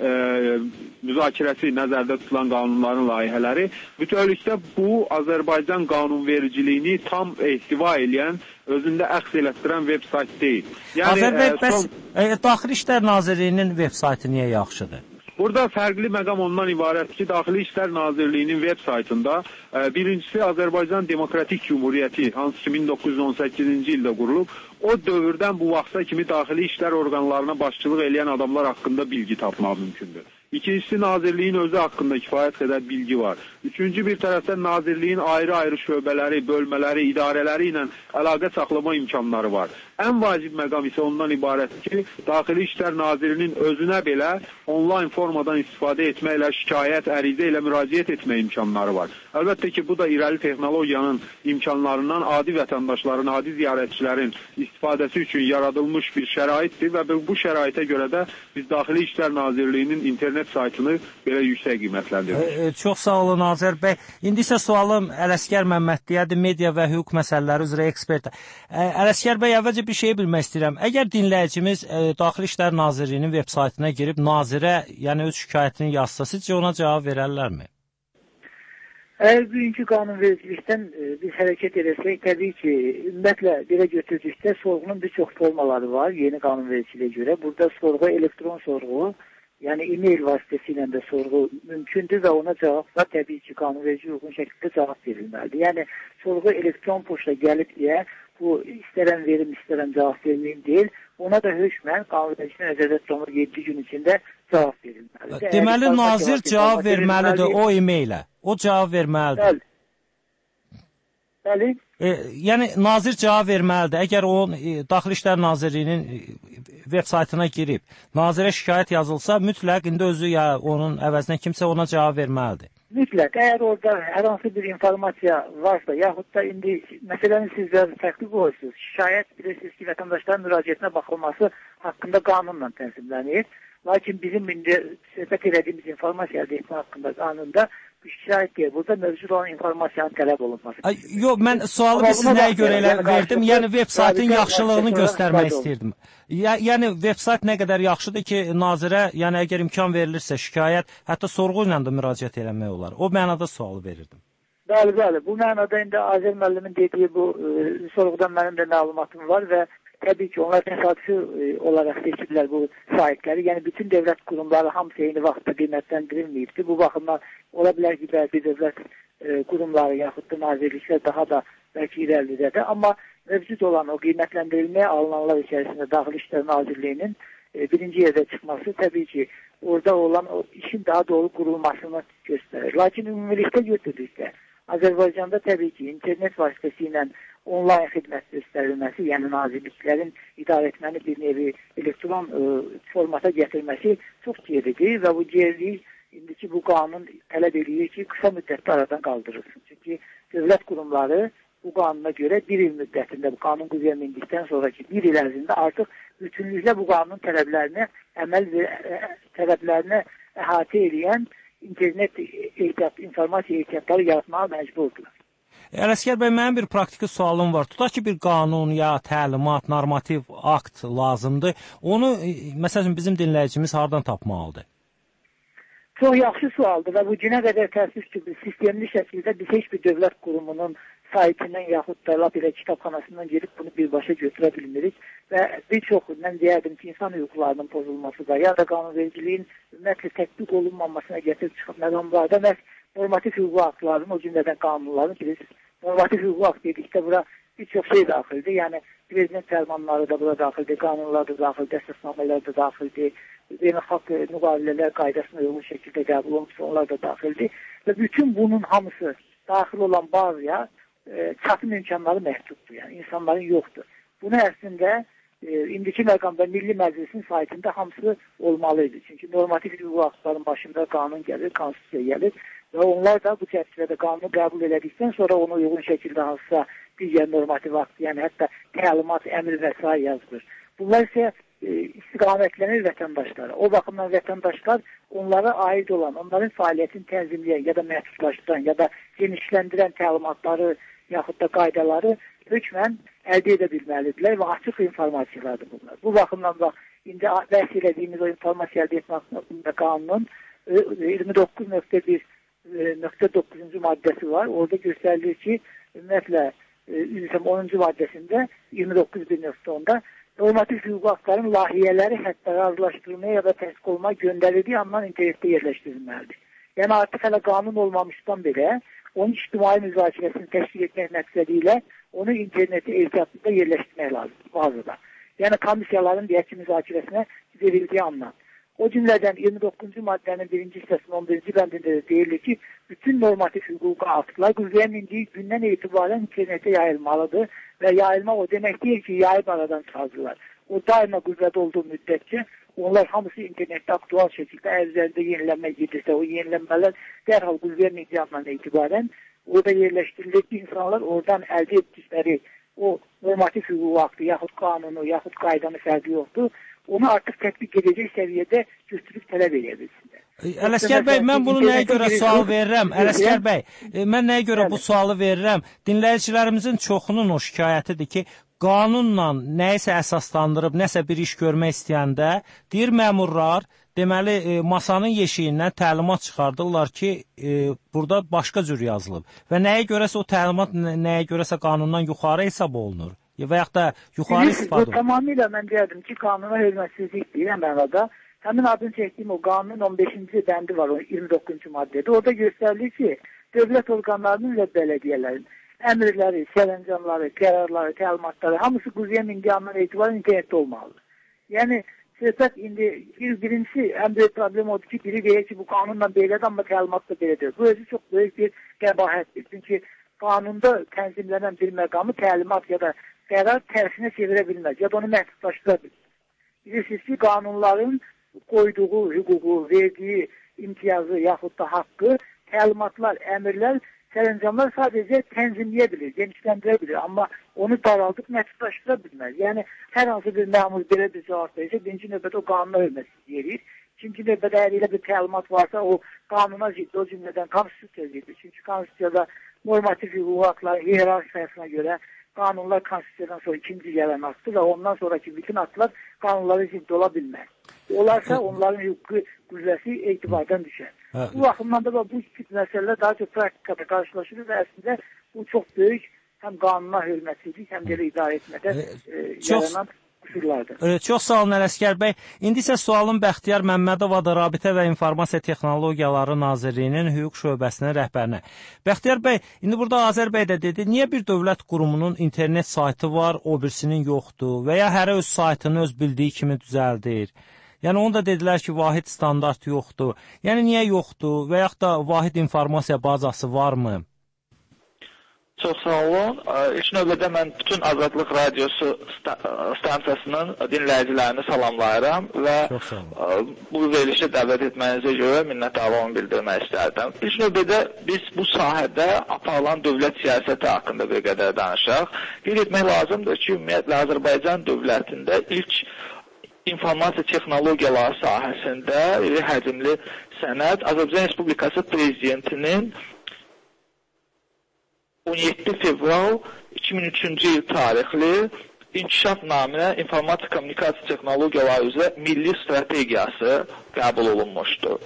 müzakirəsi nəzərdə tutulan qanunların layihələri. Bütövlükdə bu, Azərbaycan qanunvericiliyini tam ehtiva edən, özündə əks elətdirən web sayt deyil. Azər bəy, bəs Daxili İşlər Nazirliyinin web saytı niyə yaxşıdır? Burada fərqli məqam ondan ibarətdir ki, Daxili İşlər Nazirliyinin web saytında birincisi Azərbaycan Demokratik Cumhuriyyəti, hansı ki 1918-ci ildə qurulub, o dövrdən bu vaxta kimi daxili işlər orqanlarına başçılıq edən adamlar haqqında bilgi tapmaq mümkündür. İkincisi, Nazirliyin özü haqqında kifayət qədər bilgi var. Üçüncü bir tərəfdən Nazirliyin ayrı-ayrı şöbələri, bölmələri, idarələri ilə əlaqə saxlama imkanları var. Ən vacib məqam isə ondan ibarətdir ki, Daxili İşlər Nazirinin özünə belə onlayn formadan istifadə etməklə, şikayət, ərizə ilə müraciət etmə imkanları var. Əlbəttə ki, bu da irəli texnologiyanın imkanlarından adi vətəndaşların, adi ziyarətçilərin istifadəsi üçün yaradılmış bir şəraitdir və bu şəraitə görə də biz Daxili İşlər Nazirliyinin internet internet saytını belə yüksək qiymətləndirmiş. Çox sağ olun Azər bəy. İndi isə sualım Ələsgər Məmmədliyədir, media və hüquq məsələləri üzrə ekspert. Ələsgər bəy, əvvəlcə bir şey bilmək istəyirəm. Əgər dinləyicimiz Daxili İşlər Nazirliyinin veb saytına girib nazirə, yəni öz şikayətini yazsa, sizcə ona cavab verərlərmi? Əgər bugünkü qanunvericilikdən biz hərəkət edərsək, təbii ki, ümumiyyətlə belə götürdükdə sorğunun bir çox formaları var yeni qanunvericiliyə görə. Burada sorğu elektron sorğu, yəni e-mail vasitəsilə də sorğu mümkündür və ona cavab da təbii ki, qanunverici uyğun şəkildə cavab verilməlidir. Yəni sorğu elektron poçta gəlib deyə bu istərən verim, istərən cavab verməyim deyil. Ona da hökmən qanunvericinin nəzərdə tutulur 7 gün içində cavab verilməlidir. Deməli, nazir cavab verməlidir o e-mailə. O cavab verməlidir. Bəli. Yəni, nazir cavab verməlidir. Əgər o Daxili İşlər Nazirliyinin veb saytına girib, nazirə şikayət yazılsa, mütləq indi özü ya onun əvəzinə kimsə ona cavab verməlidir. Mütləq. Əgər orada hər hansı bir informasiya varsa, yaxud da indi məsələni sizlər fərqli qoyursunuz. Şikayət bilirsiniz ki, vətəndaşların müraciətinə baxılması haqqında qanunla tənzimlənir. Lakin bizim indi söhbət elədiyimiz informasiya əldə etmə haqqında qanunda şikayət deyil. Burada mövcud olan informasiyanın tələb olunması. Yox, mən sualı siz nəyə görə elə verdim? Yəni, veb saytın yaxşılığını göstərmək istəyirdim. Yəni, veb sayt nə qədər yaxşıdır ki, nazirə, yəni əgər imkan verilirsə şikayət, hətta sorğu ilə də müraciət eləmək olar. O mənada sualı verirdim. Bəli, bəli. Bu mənada indi Azər müəllimin dediyi bu sorğudan mənim də məlumatım var və təbii ki, onlar təsadüfi olaraq seçirlər bu saytları. Yəni, bütün dövlət qurumları hamısı eyni vaxtda qiymətləndirilməyibdir. Bu baxımdan ola bilər ki, bəzi dövlət qurumları yaxud da nazirliklər daha da bəlkə irəlidədir. Amma mövcud olan o qiymətləndirilməyə alınanlar içərisində Daxili İşlər Nazirliyinin birinci yerdə çıxması təbii ki, orada olan o işin daha doğru qurulmasını göstərir. Lakin ümumilikdə götürdükdə Azərbaycanda təbii ki, internet vasitəsilə onlayn xidmət göstərilməsi, yəni nazirliklərin idarə etməni bir nevi elektron formata gətirməsi çox geridir və bu gerilik indiki bu qanun tələb edir ki, qısa müddətdə aradan qaldırılsın. Çünki dövlət qurumları bu qanuna görə bir il müddətində bu qanun qüvvəyə mindikdən sonraki bir il ərzində artıq bütünlüklə bu qanun tələblərinə tələblərinə əhatə edən internet informasiya ehtiyatları yaratmağa məcburdular. Ələsgər bəy, mənim bir praktiki sualım var. Tutaq ki, bir qanun ya təlimat, normativ akt lazımdır. Onu, məsələn, bizim dinləyicimiz hardan tapmalıdır? Çox yaxşı sualdır və bu günə qədər təəssüf ki, sistemli şəkildə biz heç bir dövlət qurumunun saytindən yaxud da lap elə kitabxanasından gelib bunu birbaşa götürə bilmirik və bir çox, mən deyərdim ki, insan hüquqlarının pozulması da ya da qanunvericiliyin ümumiyyətlə tətbiq olunmamasına gətirib çıxıb məqamlarda məhz normativ hüquq aktlarının, o cümlədən qanunların bilirsiniz, normativ hüquq akt dedikdə bura bir çox şey daxildir. Yəni, prezident fərmanları da bura daxildir, qanunlar da daxildir, əsasnamələr də daxildir, beynəlxalq müqavilələr qaydasına uyğun şəkildə qəbul olunmuş, onlar da daxildir və bütün bunun hamısı daxil olan bazıya çatım imkanları məhduddur, yəni insanların yoxdur. Bunu əslində indiki məqamda Milli Məclisin saytında hamısı olmalıydı. Çünki normativ hüquq aktların başında qanun gəlir, konstitusiya gəlir və onlar da bu çərçivədə qanunu qəbul elədikdən sonra ona uyğun şəkildə hansısa digər normativ akt, yəni hətta təlimat, əmr və s. yazılır. Bunlar isə istiqamətlənir vətəndaşlara. O baxımdan vətəndaşlar onlara aid olan, onların fəaliyyətini tənzimləyən ya da məhdudlaşdıran ya da genişləndirən təlimatları yaxud da qaydaları hökmən əldə edə bilməlidirlər və açıq informasiyalardır bunlar. Bu baxımdan bax, indi bəhs elədiyimiz o informasiya əldə etmə haqqında qanunun 29.1.9-cu maddəsi var. Orada göstərilir ki, ümumiyyətlə 10-cu maddəsində 29.1.10-da normativ hüquq aktların layihələri hətta razılaşdırılmaya ya da təsdiq olmaya göndərildiyi andan internetdə yerləşdirilməlidir. Yəni artıq hələ qanun olmamışdan belə onun ictimai müzakirəsini təşkil etmək məqsədilə onu interneti ehtiyatında yerləşdirmək lazımdır. Yəni komissiyaların deyək ki, müzakirəsinə verildiyi andan. O cümlədən 29-cu maddənin 1-ci hissəsinin 11-ci bəndində də deyilir ki, bütün normativ hüquqi aktlar qüvvəyə mindiyi gündən etibarən internetə yayılmalıdır və yayılma o demək deyil ki, yayıb aradan çıxardılar. O daima qüvvədə olduğu müddətcə onlar hamısı internetdə aktual şəkildə üzərində yenilənmə gedirsə, o yenilənmələr dərhal qüvvəyə mindiyi andan etibarən orada yerləşdirilir ki, insanlar oradan əldə etdikləri o normativ hüquq aktı, yaxud qanunu, yaxud qaydanı fərqi yoxdur. onu artıq tətbiq edəcək səviyyədə götürüb tələb edə bilsinlər. Ələsgər bəy, mən bunu nəyə görə sual verirəm? Ələsgər bəy, mən nəyə görə bu sualı verirəm? Dinləyicilərimizin çoxunun o şikayətidir ki, qanunla nəyisə əsaslandırıb, nəsə bir iş görmək istəyəndə, deyir məmurlar, deməli, masanın yeşiyindən təlimat çıxardırlar ki, burada başqa cür yazılıb. Və nəyə görəsə o təlimat, nəyə görəsə qanundan yuxarı hesab olunur. Və yaxud da yuxarı istifadə olunur. Tamamilə mən deyərdim ki, qanuna hörmətsizlikdir, mənada. Həmin adını çəkdiyim o qanunun 15-ci bəndi var, 29-cu maddədə. Orada göstərilir ki, dövlət orqanlarının və bələdiyyələrin əmrləri, sərəncamları, qərarları, təlimatları hamısı quzuya mindiyi andan etibarən internetdə olmalıdır. Yəni, söhbət indi birincisi ən böyük problem odur ki, biri deyir ki, bu qanunla belədir, amma təlimat da belədir. Bu özü çox böyük bir qəbahətdir. Çünki qanunda tənzimlənən bir məqamı təlimat ya da qərar tərsinə çevirə bilməz, ya da onu məhdudlaşdıra bilməz. Bilirsiniz ki, qanunların qoyduğu hüququ, verdiyi imtiyazı yaxud da haqqı, təlimatlar, əmrlər, sərəncamlar sadəcə tənzimləyə bilir, genişləndirə bilir, amma onu daraldıb məhdudlaşdıra bilməz. Yəni, hər hansı bir məmur belə bir cavab verirsə, birinci növbədə o qanuna hörmətsizlik yerir. İkinci növbədə əgər elə bir təlimat varsa, o qanuna ziddir, o cümlədən konstitusiya ziddir. Çünki konstitusiyada normativ hüquq haqları hiyerarxiyasına görə qanunlar konstitusiyadan sonra ikinci gələn aktdır və ondan sonraki bütün aktlar qanunları zidd ola bilməz. Olarsa onların hüquqi qüvvəsi etibardan düşər. Bu baxımdan da bu tip məsələlər daha çox praktikada qarşılaşılır və əslində bu çox böyük həm qanuna hörmətsizlik, həm də idarə etmədə yaranan qüsurlardır. Çox sağ olun Ələsgər bəy. İndi isə sualım Bəxtiyar Məmmədovadır, Rabitə və İnformasiya Texnologiyaları Nazirliyinin hüquq şöbəsinin rəhbərinə. Bəxtiyar bəy, indi burada Azər bəy də dedi, niyə bir dövlət qurumunun internet saytı var, o birisinin yoxdur və ya hərə öz saytını öz bildiyi kimi düzəldir? Yəni, onu da dedilər ki, vahid standart yoxdur. Yəni, niyə yoxdur və yaxud da vahid informasiya bazası varmı? Çox sağ olun. İlk növbədə mən bütün Azadlıq Radiosu stansiyasının dinləyicilərini salamlayıram və bu verilişə dəvət etmənizə görə minnətdarlığımı bildirmək istərdim. İlk növbədə biz bu sahədə aparılan dövlət siyasəti haqqında bir qədər danışaq. Qeyd etmək lazımdır ki, ümumiyyətlə Azərbaycan dövlətində ilk informasiya texnologiyaları sahəsində iri həcmli sənəd Azərbaycan Respublikası Prezidentinin 17 fevral 2003-cü il tarixli inkişaf naminə informasiya kommunikasiya texnologiyaları üzrə milli strategiyası qəbul olunmuşdur.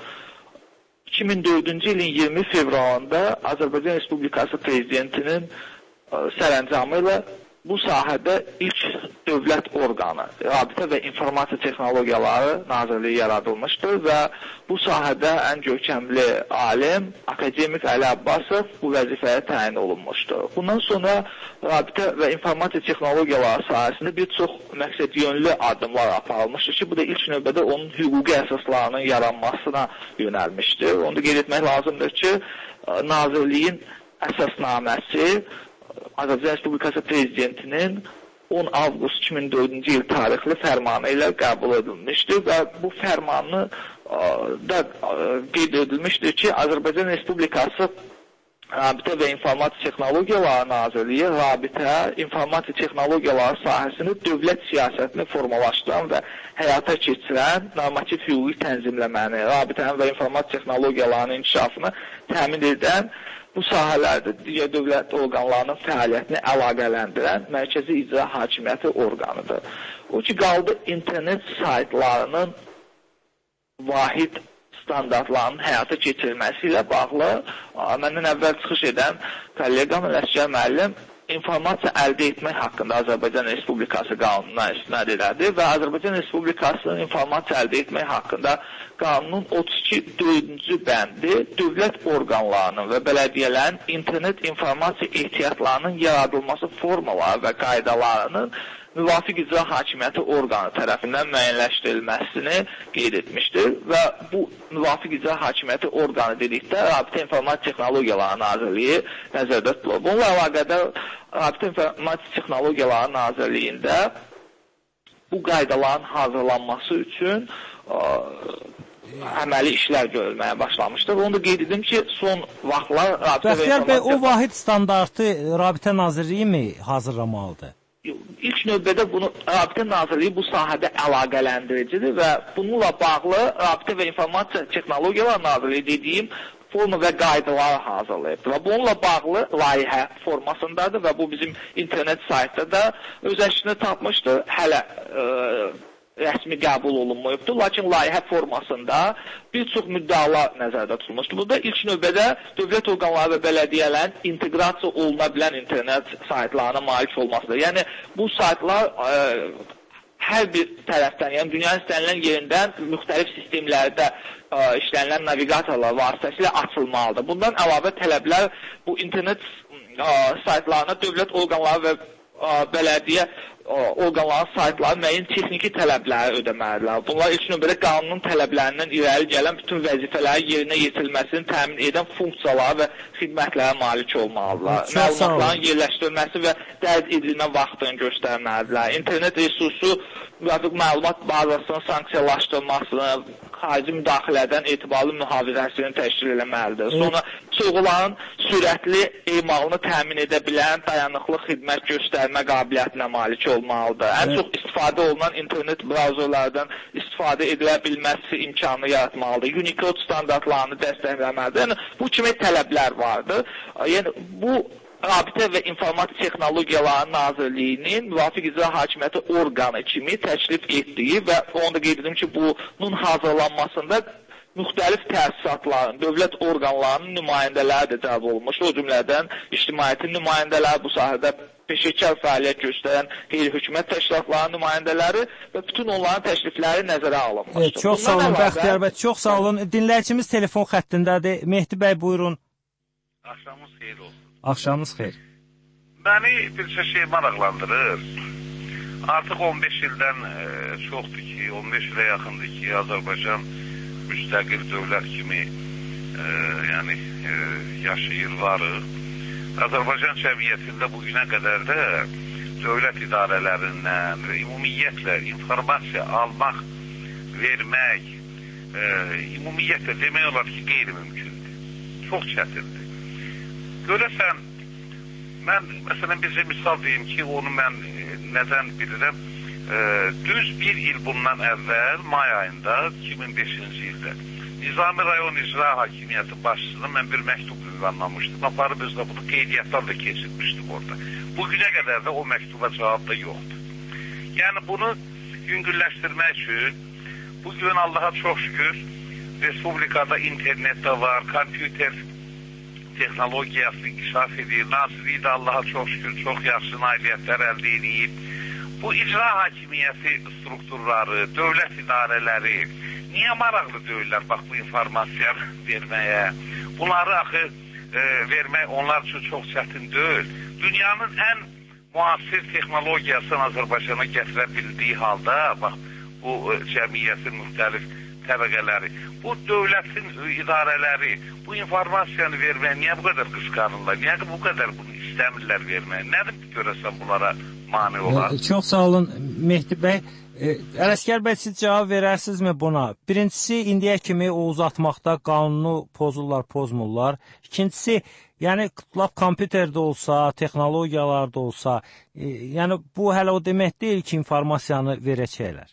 2004-cü ilin 20 fevralında Azərbaycan Respublikası Prezidentinin sərəncamı ilə bu sahədə ilk dövlət orqanı, Rabitə və İnformasiya Texnologiyaları Nazirliyi yaradılmışdır və bu sahədə ən görkəmli alim, akademik Əli Abbasov bu vəzifəyə təyin olunmuşdur. Bundan sonra Rabitə və İnformasiya Texnologiyaları sahəsində bir çox məqsədyönlü addımlar aparılmışdır ki, bu da ilk növbədə onun hüquqi əsaslarının yaranmasına yönəlmişdir. Onu da qeyd etmək lazımdır ki, Nazirliyin əsasnaməsi Azərbaycan Respublikası Prezidentinin 10 avqust 2004-cü il tarixli fərmanı ilə qəbul edilmişdir və bu fərmanı da qeyd edilmişdir ki, Azərbaycan Respublikası Rabitə və İnformasiya Texnologiyaları Nazirliyi Rabitə, İnformasiya Texnologiyaları sahəsini dövlət siyasətini formalaşdıran və həyata keçirən normativ hüquqi tənzimləməni, Rabitənin və İnformasiya Texnologiyalarının inkişafını təmin edən bu sahələrdə digər dövlət orqanlarının fəaliyyətini əlaqələndirən mərkəzi icra hakimiyyəti orqanıdır. O ki, qaldı internet saytlarının vahid standartlarının həyata keçirilməsi ilə bağlı məndən əvvəl çıxış edən kolleqam Ələsgər müəllim informasiya əldə etmək haqqında Azərbaycan Respublikası qanununa istinad edədir və Azərbaycan Respublikasının informasiya əldə etmək haqqında qanunun 32-4-cü bəndi dövlət orqanlarının və bələdiyyələrin internet informasiya ehtiyatlarının yaradılması formaları və qaydalarının müvafiq icra hakimiyyəti orqanı tərəfindən müəyyənləşdirilməsini qeyd etmişdir və bu müvafiq icra hakimiyyəti orqanı dedikdə Rabitə İnformasiya Texnologiyaları Nazirliyi nəzərdə tutulur. Bununla əlaqədar Rabitə İnformasiya Texnologiyaları Nazirliyində bu qaydaların hazırlanması üçün əməli işlər görülməyə başlamışdır. Onu da qeyd edim ki, son vaxtlar Rabitə və İnformasiya... Bəxtiyar bəy, o vahid standartı Rabitə Nazirliyi mi hazırlamalıdır? ilk növbədə bunu Rabitə Nazirliyi bu sahədə əlaqələndiricidir və bununla bağlı Rabitə və İnformasiya Texnologiyalar Nazirliyi dediyim forma və qaydalar hazırlayıb. Və bununla bağlı layihə formasındadır və bu bizim internet saytda da öz əksini tapmışdır. Hələ rəsmi qəbul olunmayıbdır, lakin layihə formasında bir çox müddəalar nəzərdə tutulmuşdur. Burada ilk növbədə dövlət orqanları və bələdiyyələrin inteqrasiya oluna bilən internet saytlarına malik olmasıdır. Yəni, bu saytlar hər bir tərəfdən, yəni dünyanın istənilən yerindən müxtəlif sistemlərdə işlənilən navigatorlar vasitəsilə açılmalıdır. Bundan əlavə tələblər bu internet saytlarına dövlət orqanları və bələdiyyə orqanların saytları müəyyən texniki tələbləri ödəməlidirlər. Bunlar ilk növbədə qanunun tələblərindən irəli gələn bütün vəzifələrin yerinə yetirilməsini təmin edən funksiyalara və xidmətlərə malik olmalıdırlar. Məlumatların yerləşdirilməsi və dərc edilmə vaxtını göstərməlidirlər. İnternet resursu müvafiq məlumat bazasının sanksiyalaşdırılmasını, xarici müdaxilədən etibarlı mühafizəsini təşkil etməlidir. Sonra sorğuların sürətli emalını təmin edə bilən dayanıqlı xidmət göstərmə qabiliyyətinə malik olmalıdır. Ən çox istifadə olunan internet brauzerlərdən istifadə edilə bilməsi imkanı yaratmalıdır. Unicode standartlarını dəstəkləməlidir. Yəni, bu kimi tələblər vardır. Yəni, bu Rabitə və İnformasiya Texnologiyaları Nazirliyinin müvafiq icra hakimiyyəti orqanı kimi təklif etdiyi və onu da qeyd edim ki, bunun hazırlanmasında müxtəlif təsisatların, dövlət orqanlarının nümayəndələri də cəlb olunmuş. O cümlədən ictimaiyyətin nümayəndələri, bu sahədə peşəkar fəaliyyət göstərən qeyri-hökumət təşkilatlarının nümayəndələri və bütün onların təklifləri nəzərə alınmışdır. Çox sağ olun, Bəxtiyar bəy, çox sağ olun. Dinləyicimiz telefon xəttindədir. Mehdi bəy, buyurun. Axşamınız xeyir olsun. Axşamınız xeyir. Məni bir şey maraqlandırır. Artıq 15 ildən çoxdur ki, 15 ilə yaxındır ki, Azərbaycan müstəqil dövlət kimi yaşayır, varıq. Azərbaycan cəmiyyətində bugünə qədər də dövlət idarələrindən və ümumiyyətlə informasiya almaq, vermək, ümumiyyətlə demək olar ki, qeyri-mümkündür. Çox çətindir. Görəsən, mən məsələn bir misal deyim ki, onu mən nədən bilirəm, düz bir il bundan əvvəl, may ayında, 2005-ci ildə, Nizami Rayon İcra Hakimiyyəti başçısına mən bir məktub ünvanlamışdım. Aparıb özdə bunu qeydiyyatdan da keçirmişdim orada. Bugünə qədər də o məktuba cavab da yoxdur. Yəni bunu yüngülləşdirmək üçün, bugün Allaha çox şükür, Respublikada internetdə var, kompüter texnologiyası inkişaf edir. Nazirliyi də Allaha çox şükür çox yaxşı nailiyyətlər əldə edib. Bu icra hakimiyyəti strukturları, dövlət idarələri niyə maraqlı deyirlər bax bu informasiya verməyə? Bunları axı vermək onlar üçün çox çətin deyil. Dünyanın ən müasir texnologiyasını Azərbaycana gətirə bildiyi halda bax bu cəmiyyətin müxtəlif təbəqələri, bu dövlətin idarələri bu informasiyanı verməyə niyə bu qədər qısqanırlar? Niyə bu qədər bunu istəmirlər verməyə? Nədir görəsən bunlara mane olar? Çox sağ olun Mehdi bəy. Ələsgər bəy, siz cavab verərsinizmi buna? Birincisi, indiyə kimi o uzatmaqda qanunu pozurlar, pozmurlar. İkincisi, yəni lap kompüterdə olsa, texnologiyalarda olsa, yəni bu hələ o demək deyil ki, informasiyanı verəcəklər.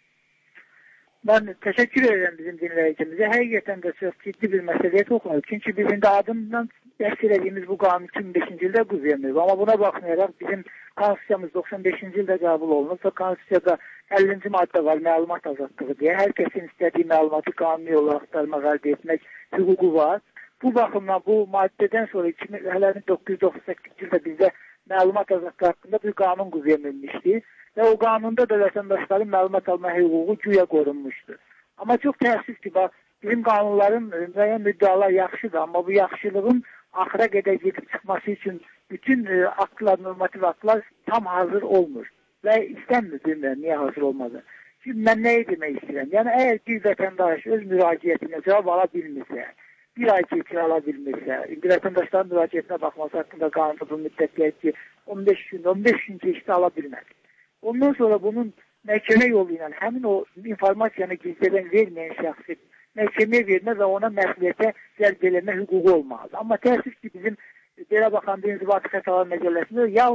Ben teşekkür ederim bizim dinleyicimize. Həqiqətən də çox ciddi bir məsələyə toxunur. Çünki bizim də adından dərs edəcəyimiz bu qanun 2005-ci ildə qüvvəyə. Amma buna baxmayaraq bizim konstitusiyamız 95-ci ildə qəbul olunub və konstitusiyada 50-ci maddə var, məlumat azadlığı deyə. Hər kəsin istədiyi məlumatı qanuni olaraq axtarmaq, əldə etmək hüququ var. Bu baxımdan bu maddədən sonra 1998-ci ildə bizdə məlumat azadlığı haqqında bir qanun qüvvəyə minmişdi. Və o qanunda da vətəndaşların məlumat alma hüququ güya qorunmuşdur. Amma çox təəssüf ki, bizim qanunların müəyyən müddəalar yaxşıdır, amma bu yaxşılığın axıra qədər gedib çıxması üçün bütün aktlar, normativ aktlar tam hazır olmur. Və istənmir, bilmirəm, niyə hazır olmadı. Şimdi mən nəyi demək istəyirəm? Yəni, əgər bir vətəndaş öz müraciətinə cavab ala bilmirsə, bir ay keçir ala bilmirsə, vətəndaşların müraciətinə baxması haqqında qanunda bu müddət deyək ki, 15 gün keçdi ala bilmədi. Ondan sonra bunun məhkəmə yolu ilə həmin o informasiyanı gizlədən verməyən şəxsi məhkəməyə vermə və ona məsuliyyətə cəlb eləmə hüququ olmalıdır. Amma təəssüf ki, bizim belə baxanda İnzibati Xətalar Məcəlləsində yalnız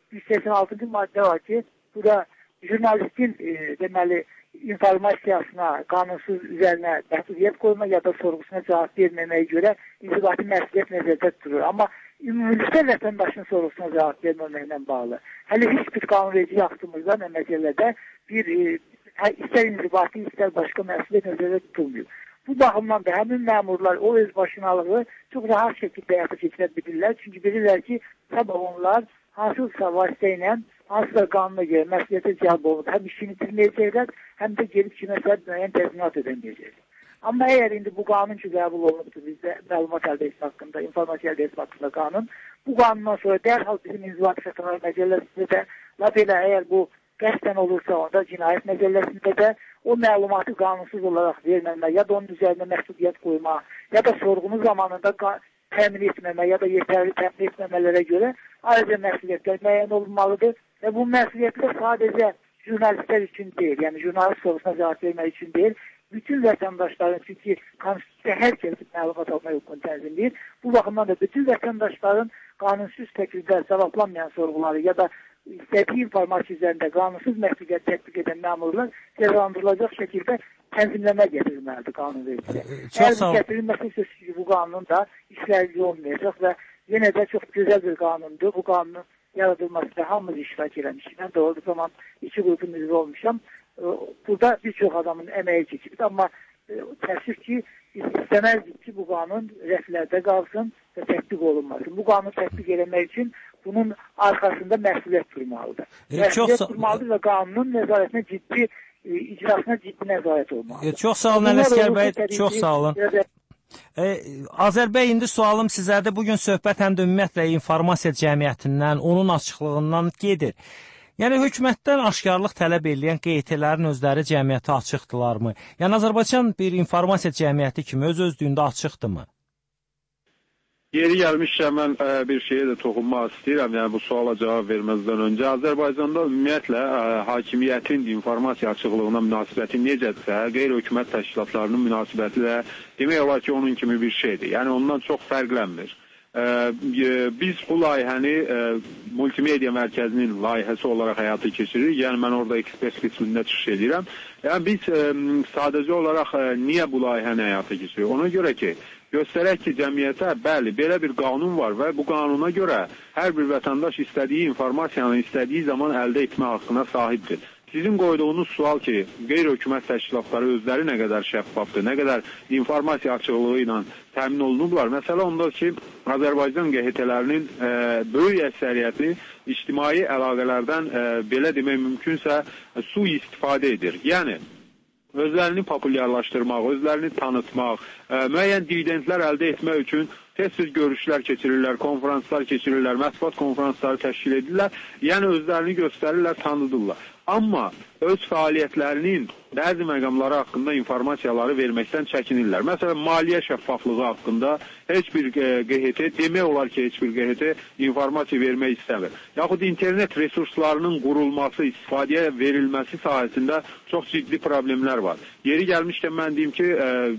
186-cı maddə var ki, bu da jurnalistin deməli informasiyasına, qanunsuz üzərinə məhdudiyyət qoyma ya da sorğusuna cavab verməməyə görə inzibati məsuliyyət nəzərdə tutulur. Amma ümumilikdə vətəndaşın sorğusuna cavab verməməklə bağlı. Hələ heç bir qanunverici aktımızda nə məsələdə bir istər inzibati, istər başqa məsuliyyət nəzərdə tutulmuyor. Bu baxımdan da həmin məmurlar o öz başınalığı çox rahat şəkildə həyata keçirə bilirlər. Çünki bilirlər ki, sabah onlar hansısa vasitə ilə, hansısa qanuna görə məsuliyyətə cəlb olunub, həm işini itirməyəcəklər, həm də gelib kiməsə müəyyən təzminat ödəməyəcəklər. Amma əgər indi bu qanun ki, qəbul olunubdur, bizdə məlumat əldə etmə haqqında, informasiya əldə etmə haqqında qanun, bu qanundan sonra dərhal bizim inzibati xətalar məcəlləsində də, laf elə əgər bu qəsdən olursa, onda cinayət məcəlləsində də o məlumatı qanunsuz olaraq verməmə, ya da onun üzərinə məhdudiyyət qoyma, ya da sorğunun zamanında təmin etməmə, ya da yetərli təmin etməmələrə görə ayrıca məsuliyyətlər müəyyən olunmalıdır və bu məsuliyyətlər sadəcə jurnalistlər üçün deyil, yəni jurnalist sorğusuna cavab vermək üçün deyil, bütün vətəndaşların, çünki konstitusiya hər kəsin məlumat alma hüququnu tənzimləyir, bu baxımdan da bütün vətəndaşların qanunsuz şəkildə cavablanmayan sorğuları ya da istədiyi informasiya üzərində qanunsuz məhdudiyyət tətbiq edən məmurlar cəzalandırılacaq şəkildə tənzimləmə getirilməlidir qanunvericiyə. Əgər bu gətirilməsi sözsüz ki, bu qanun da işləyici olmayacaq və yenə də çox gözəl bir qanundur. Bu qanunun yaradılmasında hamımız iştirak eləmişik. Mən də olduğu zaman iki qrupun üzvü olmuşam. Burada bir çox adamın əməyi keçibdir, amma təəssüf ki, istəməzdik ki, bu qanun rəflərdə qalsın və tətbiq olunmasın. Bu qanunu tətbiq eləmək üçün bunun arxasında məsuliyyət durmalıdır. Məsuliyyət durmalıdır və qanunun nəzarətinə ciddi, icrasına ciddi nəzarət olmalıdır. Çox sağ olun, Ələsgər bəy, çox sağ olun. Azərbəy, indi sualım sizədir. Bugün söhbət həm də ümumiyyətlə informasiya cəmiyyətindən, onun açıqlığından gedir. Yəni, hökumətdən aşkarlıq tələb edən QT-lərin özləri cəmiyyətə açıqdırlarmı? Yəni, Azərbaycan bir informasiya cəmiyyəti kimi öz-özlüyündə açıqdırmı? Yeri gəlmişkən mən bir şeyə də toxunmaq istəyirəm, yəni bu suala cavab verməzdən öncə. Azərbaycanda ümumiyyətlə hakimiyyətin informasiya açıqlığına münasibəti necədirsə, qeyri-hökumət təşkilatlarının münasibəti də demək olar ki, onun kimi bir şeydir. Yəni ondan çox fərqlənmir. Biz bu layihəni multimedia mərkəzinin layihəsi olaraq həyata keçiririk. Yəni mən orada ekspert qismində çıxış edirəm. Yəni biz sadəcə olaraq niyə bu layihəni həyata keçiririk? Ona görə ki, göstərək ki, cəmiyyətə, bəli, belə bir qanun var və bu qanuna görə hər bir vətəndaş istədiyi informasiyanı istədiyi zaman əldə etmə haqqına sahibdir. Sizin qoyduğunuz sual ki, qeyri-hökumət təşkilatları özləri nə qədər şəffafdır, nə qədər informasiya açıqlığı ilə təmin olunublar. Məsələ onda ki, Azərbaycan QHT-lərinin böyük əksəriyyəti ictimai əlaqələrdən belə demək mümkünsə sui-istifadə edir. Yəni, özlərini populyarlaşdırmaq, özlərini tanıtmaq, müəyyən dividendlər əldə etmək üçün tez-tez görüşlər keçirirlər, konferanslar keçirirlər, mətbuat konferansları təşkil edirlər, yəni özlərini göstərirlər, tanıdırlar. Amma öz fəaliyyətlərinin bəzi məqamları haqqında informasiyaları verməkdən çəkinirlər. Məsələn, maliyyə şəffaflığı haqqında heç bir QHT, demək olar ki, heç bir QHT informasiya vermək istəmir. Yaxud internet resurslarının qurulması, istifadəyə verilməsi sahəsində çox ciddi problemlər var. Yeri gəlmişkən mən deyim ki,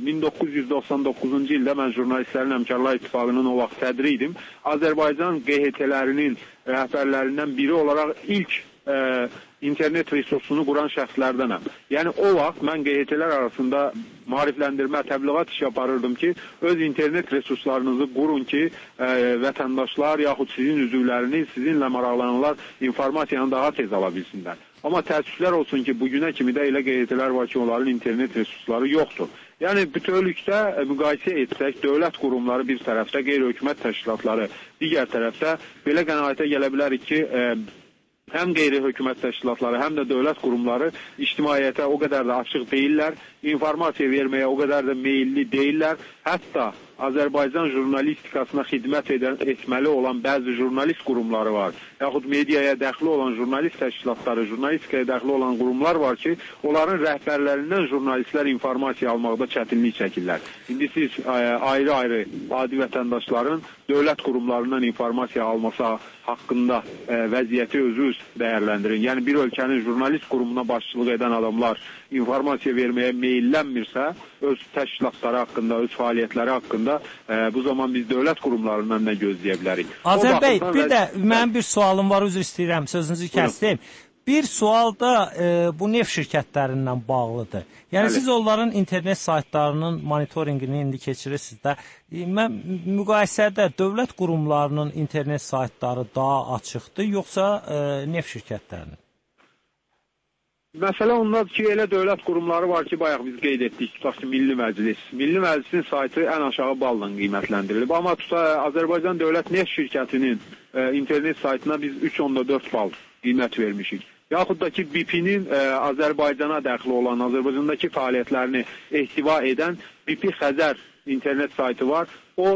1999-cu ildə mən Jurnalistlərin Həmkarlar İttifaqının o vaxt sədri idim. Azərbaycan QHT-lərinin rəhbərlərindən biri olaraq ilk internet resursunu quran şəxslərdənəm. Yəni o vaxt mən QHT-lər arasında maarifləndirmə, təbliğat işi aparırdım ki, öz internet resurslarınızı qurun ki, vətəndaşlar yaxud sizin üzvləriniz, sizinlə maraqlananlar informasiyanı daha tez ala bilsinlər. Amma təəssüflər olsun ki, bugünə kimi də elə QHT-lər var ki, onların internet resursları yoxdur. Yəni bütövlükdə müqayisə etsək, dövlət qurumları bir tərəfdə, qeyri-hökumət təşkilatları digər tərəfdə belə qənaətə gələ bilərik ki, həm qeyri-hökumət təşkilatları, həm də dövlət qurumları ictimaiyyətə o qədər də açıq deyirlər, informasiya verməyə o qədər də meyilli deyirlər. Hətta Azərbaycan jurnalistikasına xidmət etməli olan bəzi jurnalist qurumları var. Yaxud mediaya dəxli olan jurnalist təşkilatları, jurnalistikaya dəxli olan qurumlar var ki, onların rəhbərlərindən jurnalistlər informasiya almaqda çətinlik çəkirlər. İndi siz ayrı-ayrı adi vətəndaşların dövlət qurumlarından informasiya alması haqqında vəziyyəti özünüz dəyərləndirin. Yəni bir ölkənin jurnalist qurumuna başçılıq edən adamlar informasiya verməyə meyillənmirsə, öz təşkilatları haqqında, öz fəaliyyətləri haqqında saytında bu zaman biz dövlət qurumlarından nə gözləyə bilərik? Azər bəy, bir də mənim bir sualım var, üzr istəyirəm, sözünüzü kəsdim. Bir sual da bu neft şirkətlərindən bağlıdır. Yəni siz onların internet saytlarının monitorinqini indi keçirirsiniz də. Mən müqayisədə dövlət qurumlarının internet saytları daha açıqdır, yoxsa neft şirkətlərinin? Məsələ ondadır ki, elə dövlət qurumları var ki, bayaq biz qeyd etdik, tutaq ki, Milli Məclis. Milli Məclisin saytı ən aşağı balla qiymətləndirilib. Amma Azərbaycan Dövlət Neft Şirkətinin internet saytına biz 3.4 bal qiymət vermişik. Yaxud da ki, BP-nin Azərbaycana dəxli olan, Azərbaycandakı fəaliyyətlərini ehtiva edən BP Xəzər internet saytı var. O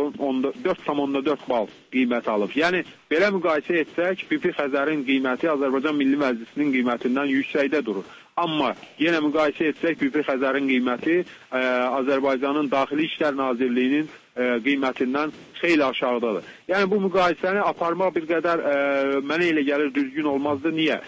4.4 bal qiymət alıb. Yəni, belə müqayisə etsək, BP Xəzərin qiyməti Azərbaycan Milli Məclisinin qiymətindən yüksəkdə durur. Amma yenə müqayisə etsək, BP Xəzərin qiyməti Azərbaycanın Daxili İşlər Nazirliyinin qiymətindən xeyli aşağıdadır. Yəni, bu müqayisəni aparmaq bir qədər mənə elə gəlir düzgün olmazdı. Niyə?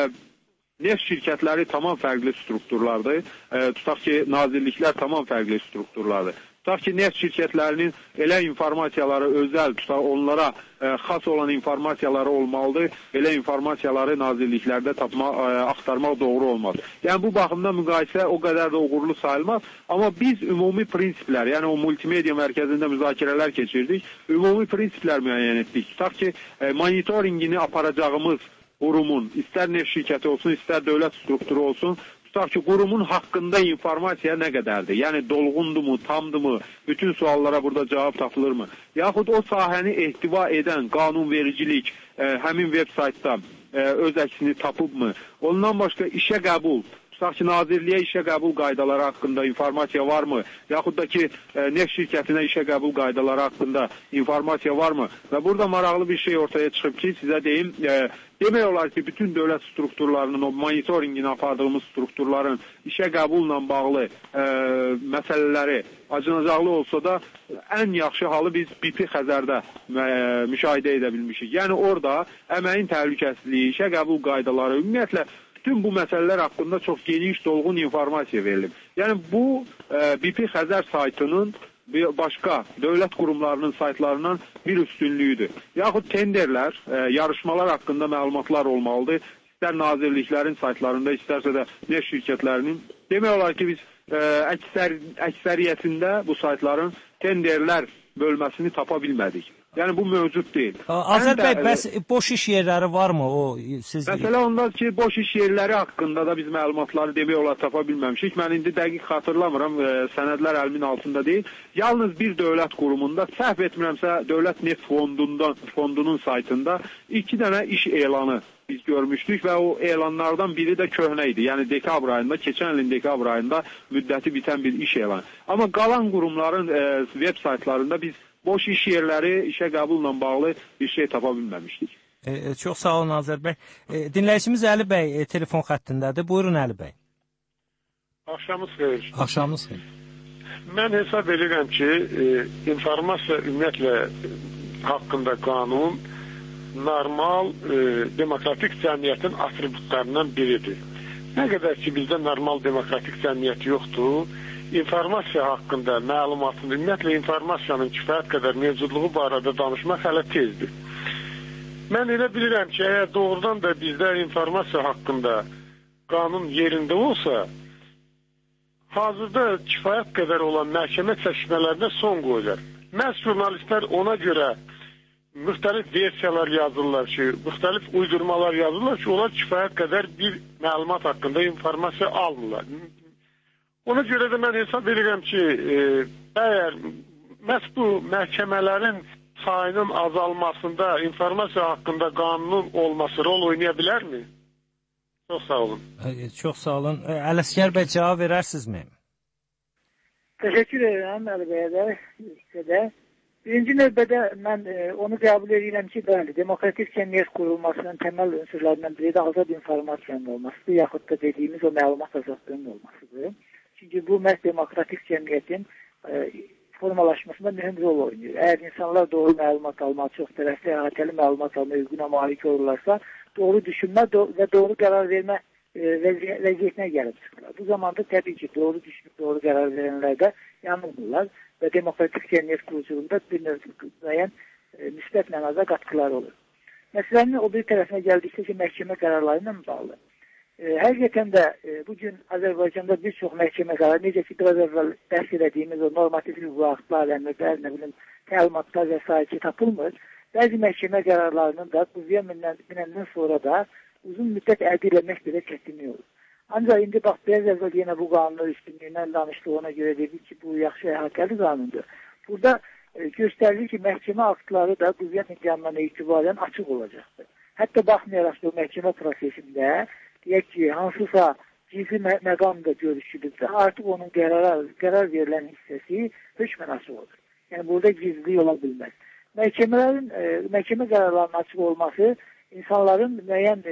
Neft şirkətləri tamam fərqli strukturlardır. Tutaq ki, nazirliklər tamam fərqli strukturlardır. Tutaq ki, neft şirkətlərinin elə informasiyaları özəl, tutaq onlara xas olan informasiyaları olmalıdır. Elə informasiyaları nazirliklərdə axtarmaq doğru olmaz. Yəni, bu baxımdan müqayisə o qədər də uğurlu sayılmaz. Amma biz ümumi prinsiplər, yəni o multimedia mərkəzində müzakirələr keçirdik, ümumi prinsiplər müəyyən etdik. Tutaq ki, monitoringini aparacağımız qurumun, istər neft şirkəti olsun, istər dövlət strukturu olsun, tutaq ki, qurumun haqqında informasiya nə qədərdir? Yəni, dolğundurmu, tamdırmı? Bütün suallara burada cavab tapılırmı? Yaxud o sahəni ehtiva edən qanunvericilik həmin veb saytda öz əksini tapıbmı? Ondan başqa işə qəbul, tutaq ki, nazirliyə işə qəbul qaydaları haqqında informasiya varmı? Yaxud da ki, neft şirkətinə işə qəbul qaydaları haqqında informasiya varmı? Və burada maraqlı bir şey ortaya çıxıb ki, sizə deyim, demək olar ki, bütün dövlət strukturlarının, o monitoringini apardığımız strukturların işə qəbulla bağlı məsələləri acınacaqlı olsa da, ən yaxşı halı biz BP Xəzərdə müşahidə edə bilmişik. Yəni, orada əməyin təhlükəsizliyi, işə qəbul qaydaları, ümumiyyətlə, bütün bu məsələlər haqqında çox geniş, dolğun informasiya verilib. Yəni, bu BP Xəzər saytının başqa dövlət qurumlarının saytlarından bir üstünlüyüdür. Yaxud tenderlər, yarışmalar haqqında məlumatlar olmalıdır. İstər nazirliklərin saytlarında, istərsə də neft şirkətlərinin. Demək olar ki, biz əksəriyyətində bu saytların tenderlər bölməsini tapa bilmədik. Yəni, bu mövcud deyil. Azər bəy, bəs boş iş yerləri varmı? Məsələ ondadır ki, boş iş yerləri haqqında da biz məlumatları demək olar tapa bilməmişik. Mən indi dəqiq xatırlamıram, sənədlər əlimin altında deyil. Yalnız bir dövlət qurumunda, səhv etmirəmsə, Dövlət Neft Fondunun saytında 2 dənə iş elanı biz görmüşdük və o elanlardan biri də köhnə idi. Yəni, dekabr ayında, keçən ilin dekabr ayında müddəti bitən bir iş elanı. Amma qalan qurumların web saytlarında biz boş iş yerləri, işə qəbulla bağlı bir şey tapa bilməmişdik. Çox sağ olun, Azər bəy. Dinləyicimiz Əli bəy telefon xəttindədir. Buyurun, Əli bəy. Axşamınız xeyir. Axşamınız xeyir. Mən hesab edirəm ki, informasiya ümumiyyətlə haqqında qanun normal demokratik cəmiyyətin atributlarından biridir. Nə qədər ki, bizdə normal demokratik cəmiyyət yoxdur, informasiya haqqında məlumatın, ümumiyyətlə informasiyanın kifayət qədər mövcudluğu barədə danışmaq hələ tezdir. Mən elə bilirəm ki, əgər doğrudan da bizdə informasiya haqqında qanun yerində olsa, hazırda kifayət qədər olan məhkəmə çəkişmələrinə son qoyular. Məhz jurnalistlər ona görə müxtəlif versiyalar yazırlar ki, müxtəlif uydurmalar yazırlar ki, onlar kifayət qədər bir məlumat haqqında informasiya almırlar. Ona görə də mən hesab edirəm ki, əgər məhz bu məhkəmələrin sayının azalmasında informasiya haqqında qanunun olması rol oynaya bilərmi? Çox sağ olun. Çox sağ olun. Ələsgər bəy, cavab verərsinizmi? Təşəkkür edirəm Əli bəyə də. Birinci növbədə mən onu qəbul edirəm ki, bəli, demokratik cəmiyyət qurulmasının təməl unsurlarından biri də azad informasiyanın olmasıdır, yaxud da dediyimiz o məlumat azadlığının olmasıdır. Çünki bu məhz demokratik cəmiyyətin formalaşmasında mühüm rol oynayır. Əgər insanlar doğru məlumat almaq, çox tərəfli, əhatəli məlumat alma hüququna malik olurlarsa, doğru düşünmə və doğru qərar vermə vəziyyətinə gəlib çıxırlar. Bu zamanda təbii ki, doğru düşünüb, doğru qərar verənlər də yanılmırlar və demokratik cəmiyyət quruculuğunda bir növ müəyyən müsbət mənada qatqılar olur. Məsələnin o bir tərəfinə gəldikdə ki, məhkəmə qərarları ilə bağlı. Həqiqətən də bugün Azərbaycanda bir çox məhkəmə qərarı, necə ki, biraz əvvəl bəhs edədiyimiz o normativ hüquq aktlar, təlimatlar və s. tapılmır. Bəzi məhkəmə qərarlarının da qüvvəyə minəndən sonra da uzun müddət əldə eləmək belə çətinlik olur. Ancaq indi bax, biraz əvvəl yenə bu qanunun üstünlüyündən danışdıq, ona görə dedik ki, bu yaxşı əhatəli qanundur. Burada göstərilir ki, məhkəmə aktları da qüvvəyə minəndən etibarən açıq olacaqdır. Hətta baxmayaraq bu məhkəmə prosesində deyək ki, hansısa gizli məqam da görüşülübsə, artıq onun qərar verilən hissəsi hökmən açıq olur. Yəni, burada gizli ola bilməz. Məhkəmə qərarlarının açıq olması insanların müəyyən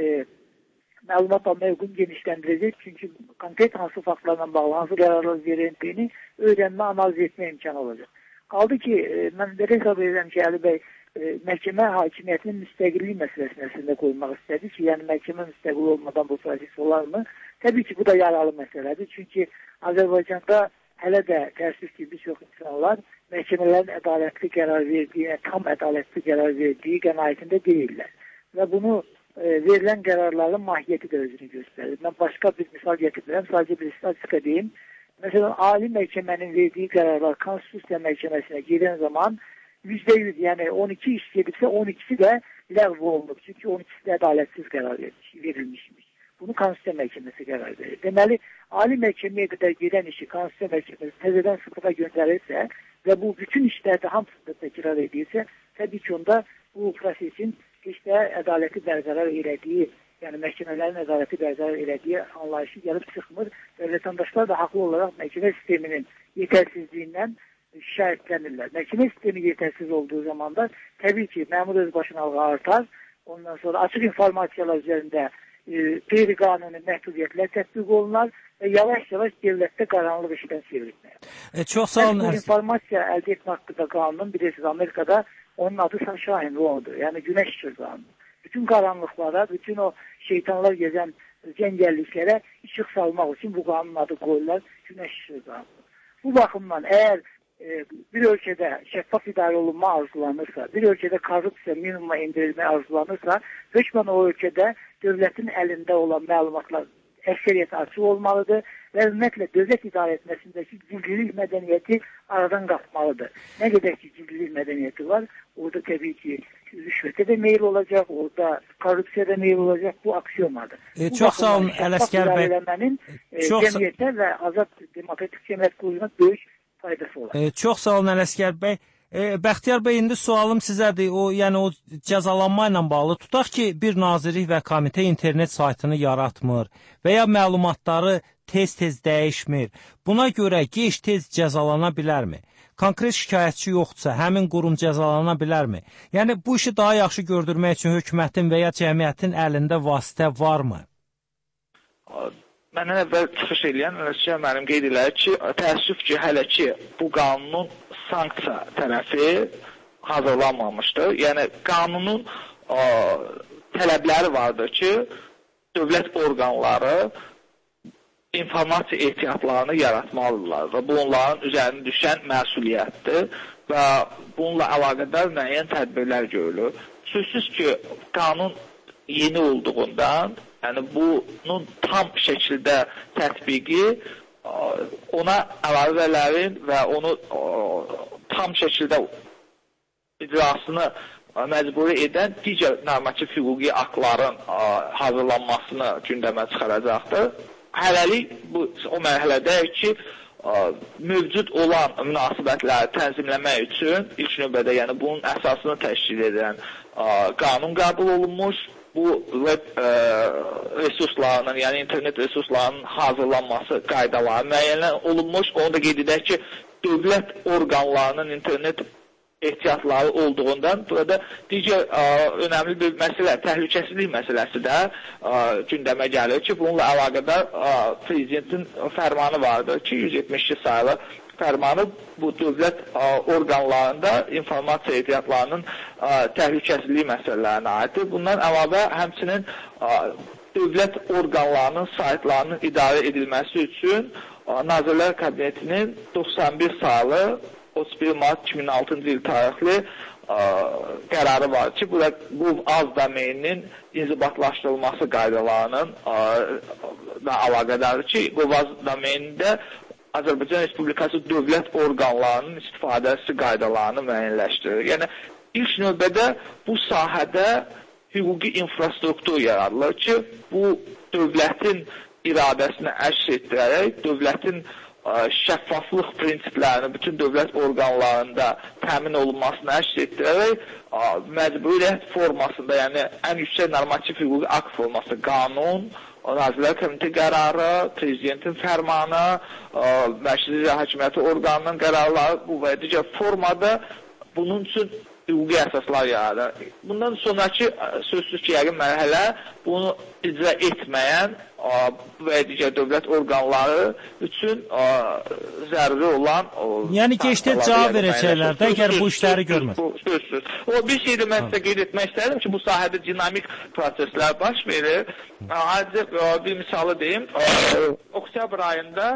məlumat almaya uyğun genişləndirəcək. Çünki konkret hansı faktlarla bağlı, hansı qərarlar verildiğini öyrənmə, analiz etmə imkanı olacaq. Qaldı ki, mən belə hesab edirəm ki, Əli bəy məhkəmə hakimiyyətinin müstəqillik məsələsini əslində qoymaq istədi ki, yəni məhkəmə müstəqil olmadan bu proses olarmı? Təbii ki, bu da yaralı məsələdir. Çünki Azərbaycanda hələ də təəssüf ki, bir çox insanlar məhkəmələrin ədalətli qərar verdiyi, tam ədalətli qərar verdiyi qənaətində deyirlər. Və bunu verilən qərarların mahiyyəti də özünü göstərir. Mən başqa bir misal gətirmirəm, sadəcə bir statistika deyim. Məsələn, Ali məhkəmənin verdiyi qərarlar Konstitusiya məhkəməsinə gedən zaman %100, yəni 12 iş gedibsə 12'si də ləğv olunub. Çünki 12'si də ədalətsiz qərar verilmişmiş. Bunu Konstitusiya məhkəməsi qərar verir. Deməli, Ali məhkəməyə qədər gedən işi Konstitusiya məhkəməsi təzədən sıfıra göndərirsə və bu bütün işlərdə hamısında təkrar edirsə, təbii ki, onda bu prosesin heç də ədalətli bərqərar elədiyi, yəni məhkəmələrin ədalətli bərqərar elədiyi anlayışı gəlib çıxmır və vətəndaşlar da haqlı olaraq məhkəmə sisteminin yetərsizliyindən şikayətlənirlər. Məhkəmə sistemi yetərsiz olduğu zaman da təbii ki, məmur özbaşınalığı artar, ondan sonra açıq informasiyalar üzərində qeyri-qanuni məhdudiyyətlər tətbiq olunar və yavaş-yavaş dövlətdə qaranlıq işdən çevrilməyir. Çox sağ olun. Bu informasiya əldə etmə haqqında qanunun, bilirsiniz, Amerikada onun adı Sunshine Law'dur, yəni günəş işıq qanunu. Bütün qaranlıqlara, bütün o şeytanlar gezən cəngəlliklərə işıq salmaq üçün bu qanunun adı qoyurlar günəş işıq qanunu. Bu baxımdan əgər bir ölkədə şəffaf idarə olunma arzulanırsa, bir ölkədə korrupsiya minimuma endirilmə arzulanırsa, hökmən o ölkədə dövlətin əlində olan məlumatlar əksəriyyəti açıq olmalıdır və ümumiyyətlə dövlət idarə etməsindəki gizlilik mədəniyyəti aradan qalxmalıdır. Nə qədər ki, gizlilik mədəniyyəti var, orada təbii ki, rüşvətə də meyil olacaq, orada korrupsiya da meyil olacaq, bu aksiyomadır. Çox sağ olun, Ələsgər bəy. Cəmiyyətə və azad demokratik cəmiyyət quruluna böyük faydası olar. Çox sağ olun, Ələsgər bəy. Bəxtiyar bəy, indi sualım sizədir. Yəni o cəzalanma ilə bağlı. Tutaq ki, bir nazirlik və komitə internet saytını yaratmır və ya məlumatları tez-tez dəyişmir. Buna görə gec-tez cəzalana bilərmi? Konkret şikayətçi yoxdursa, həmin qurum cəzalana bilərmi? Yəni bu işi daha yaxşı gördürmək üçün hökumətin və ya cəmiyyətin əlində vasitə varmı? Məndən əvvəl çıxış edən Ələsgər müəllim qeyd edir ki, təəssüf ki, hələ ki bu qanunun sanksiya tərəfi hazırlanmamışdır. Yəni qanunun tələbləri vardır ki, dövlət orqanları informasiya ehtiyatlarını yaratmalıdırlar və bu onların üzərinə düşən məsuliyyətdir və bununla əlaqədar müəyyən tədbirlər görülür. Sözsüz ki, qanun yeni olduğundan, yəni bunun tam şəkildə tətbiqi ona əlavələrin və onu tam şəkildə icrasını məcburi edən digər normativ hüquqi aktların hazırlanmasını gündəmə çıxaracaqdır. Hələlik bu o mərhələdəyik ki, mövcud olan münasibətləri tənzimləmək üçün ilk növbədə, yəni bunun əsasını təşkil edən qanun qəbul olunmuş. Bu web resurslarının, yəni internet resurslarının hazırlanması qaydaları müəyyən olunmuş. Onu da qeyd edək ki, dövlət orqanlarının internet ehtiyatları olduğundan burada digər önəmli bir məsələ, təhlükəsizlik məsələsi də gündəmə gəlir ki, bununla əlaqədar prezidentin fərmanı vardır ki, 172 sayılı fərmanı bu dövlət orqanlarında informasiya ehtiyatlarının təhlükəsizlik məsələlərinə aiddir. Bundan əlavə həmçinin dövlət orqanlarının saytlarının idarə edilməsi üçün Nazirlər Kabinetinin 91 saylı 31 mart 2006-cı il tarixli qərarı var ki, bu az domeninin inzibatlaşdırılması qaydalarının da əlaqədardır ki, bu az domenində Azərbaycan Respublikası dövlət orqanlarının istifadəsi qaydalarını müəyyənləşdirir. Yəni, ilk növbədə bu sahədə hüquqi infrastruktur yaradılır ki, bu dövlətin iradəsini əks etdirərək, dövlətin şəffaflıq prinsiplərini bütün dövlət orqanlarında təmin olunmasını əks etdirərək, məcburiyyət formasında, yəni ən yüksək normativ hüquqi akt forması, qanun, Nazirlər Komitə qərarı, Prezidentin fərmanı, Mərkəzi Hakimiyyəti orqanının qərarları bu və digər formada bunun üçün hüquqi əsaslar yaradır. Bundan sonraki sözsüz ki, yəqin mərhələ bunu icra etməyən və digər dövlət orqanları üçün zəruri olan... Yəni keçdə cavab verəcəklər də, əgər bu işləri görmür. Sözsüz. O bir şey də mən sizə qeyd etmək istərdim ki, bu sahədə dinamik proseslər baş verir. Ayrıca bir misalı deyim. Oktyabr ayında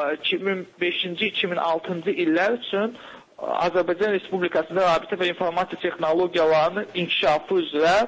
2005-ci, 2006-cı illər üçün Azərbaycan Respublikasında rabitə və informasiya texnologiyalarının inkişafı üzrə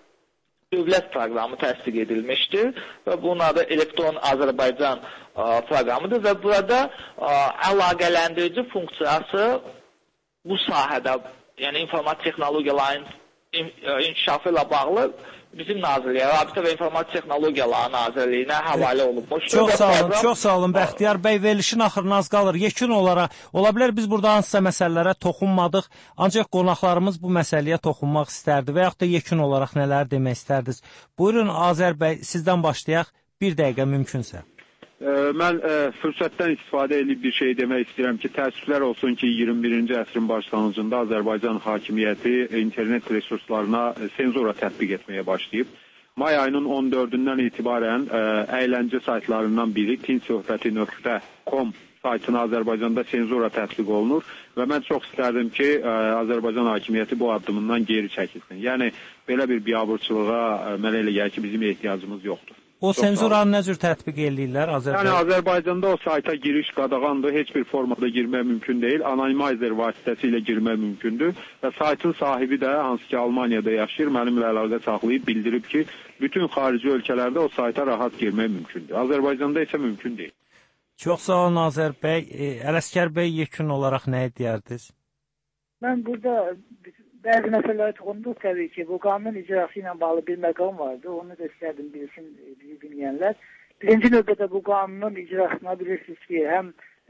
dövlət proqramı təsdiq edilmişdir və bunun adı Elektron Azərbaycan proqramıdır və burada əlaqələndirici funksiyası bu sahədə, yəni informasiya texnologiyalarının inkişafı ilə bağlı bizim Nazirliyə, Rabitə və İnformasiya Texnologiyaları Nazirliyinə həvalə olunmuşdur. Çox sağ olun, Bəxtiyar bəy, verilişin axırına az qalır. Yekun olaraq, ola bilər biz burada hansısa məsələlərə toxunmadıq, ancaq qonaqlarımız bu məsələyə toxunmaq istərdi və yaxud da yekun olaraq nələr demək istərdiniz. Buyurun, Azər bəy, sizdən başlayaq, bir dəqiqə mümkünsə. Mən fürsətdən istifadə edib bir şey demək istəyirəm ki, təəssüflər olsun ki, 21-ci əsrin başlanğıcında Azərbaycan hakimiyyəti internet resurslarına senzura tətbiq etməyə başlayıb. May ayının 14-dən etibarən əyləncə saytlarından biri tinsöhbəti.com saytına Azərbaycanda senzura tətbiq olunur və mən çox istərdim ki, Azərbaycan hakimiyyəti bu addımından geri çəkilsin. Yəni, belə bir biabırçılığa mənə elə gəlir ki, bizim ehtiyacımız yoxdur. O senzuranı nə cür tətbiq edirlər Azərbaycanda? Yəni Azərbaycanda o sayta giriş qadağandır, heç bir formada girmək mümkün deyil. Anonymizer vasitəsilə girmək mümkündür və saytın sahibi də, hansı ki Almaniyada yaşayır, mənimlə əlaqə saxlayıb bildirib ki, bütün xarici ölkələrdə o sayta rahat girmək mümkündür. Azərbaycanda isə mümkün deyil. Çox sağ olun Azər bəy. Ələsgər bəy, yekun olaraq nə deyərdiniz? Mən burada bəzi məsələlərə toxunduq təbii ki, bu qanun icrası ilə bağlı bir məqam vardı. Onu da istərdim bilsin bizi dinləyənlər. Birinci növbədə bu qanunun icrasına bilirsiniz ki, həm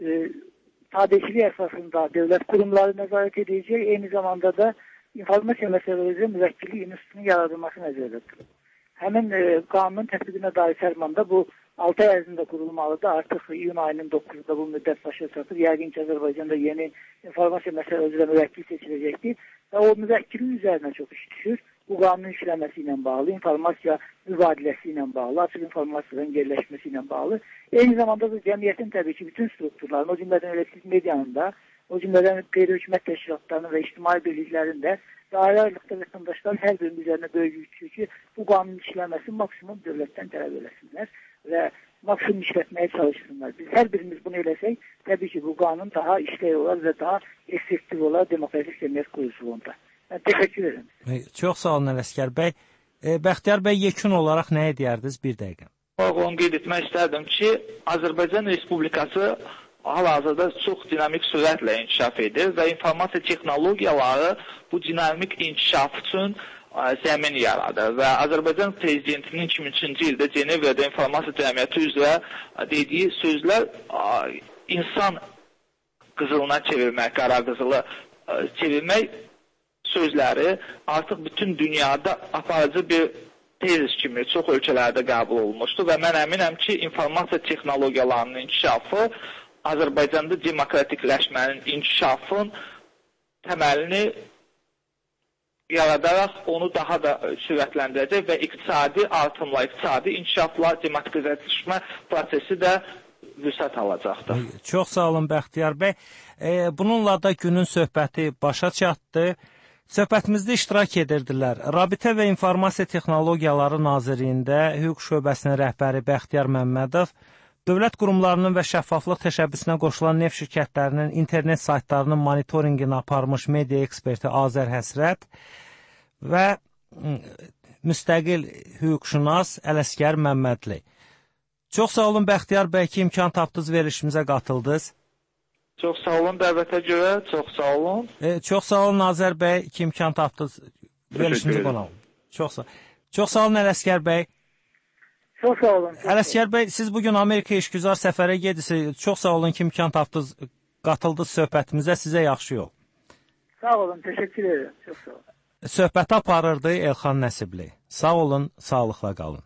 tabeçilik əsasında dövlət qurumları nəzarət edəcək, eyni zamanda da informasiya məsələləri müvəkkillik institutunun yaradılması nəzərdə tutulur. Həmin qanunun tətbiqinə dair fərmanda bu 6 ay ərzində qurulmalıdır. Artıq iyun ayının 9-da bu müddət başa çatır. Yəqin ki, Azərbaycanda yeni informasiya məsələləri üzrə müvəkkil seçiləcəkdir və o müvəkkilin üzərinə çox iş düşür. Bu qanunun işləməsi ilə bağlı, informasiya mübadiləsi ilə bağlı, açıq informasiyaların yerləşməsi ilə bağlı. Eyni zamanda da cəmiyyətin təbii ki, bütün strukturlarının, o cümlədən elektronik medianın da, o cümlədən qeyri-hökumət təşkilatlarının və ictimai birliklərin də dairə ayrılıqda vətəndaşların hər birinin üzərinə böyük yük düşür ki, bu qanunun işləməsi maksimum dövlətdən tələb eləsinlər və maksimum işlətməyə çalışsınlar. Biz hər birimiz bunu eləsək, təbii ki, bu qanun daha işləyə olar və daha effektiv olar demokratik cəmiyyət quruluşunda. Mən təşəkkür ederim. Çox sağ olun Ələsgər bəy. Bəxtiyar bəy, yekun olaraq nəyə deyərdiniz bir dəqiqə? Onu qeyd etmək istərdim ki, Azərbaycan Respublikası hal-hazırda çox dinamik sürətlə inkişaf edir və informasiya texnologiyaları bu dinamik inkişaf üçün zəmin yaradır və Azərbaycan Prezidentinin 2003-cü ildə Cenevrədə informasiya cəmiyyəti üzrə dediyi sözlər insan qızılına çevirmək, qara qızılı çevirmək sözləri artıq bütün dünyada aparıcı bir tezis kimi çox ölkələrdə qəbul olunmuşdur və mən əminəm ki, informasiya texnologiyalarının inkişafı Azərbaycanda demokratikləşmənin inkişafın təməlini yaradaraq onu daha da sürətləndirəcək və iqtisadi artımla, iqtisadi inkişafla demokratikləşmə prosesi də vüsət alacaqdır. Çox sağ olun Bəxtiyar bəy. Bununla da günün söhbəti başa çatdı. Söhbətimizdə iştirak edirdilər. Rabitə və İnformasiya Texnologiyaları Nazirliyində hüquq şöbəsinin rəhbəri Bəxtiyar Məmmədov, dövlət qurumlarının və şəffaflıq təşəbbüsünə qoşulan neft şirkətlərinin internet saytlarının monitorinqini aparmış media eksperti Azər Həsrət və müstəqil hüquqşünas Ələsgər Məmmədli. Çox sağ olun Bəxtiyar bəy ki, imkan tapdınız, verilişimizə qatıldınız. Çox sağ olun dəvətə görə, çox sağ olun. Çox sağ olun Nazər bəy ki, imkan tapdınız, verilişimizə qonaq olun. Çox sağ olun Ələsgər bəy. Çox sağ olun. Ələsgər bəy, siz bugün Amerika işgüzar səfərə gedirsiniz. Çox sağ olun ki, imkan tapdınız, qatıldınız söhbətimizə. Sizə yaxşı yol. Sağ olun, təşəkkür edirəm. Çox sağ olun. Söhbəti aparırdı Elxan Nəsibli. Sağ olun, sağlıqla qalın.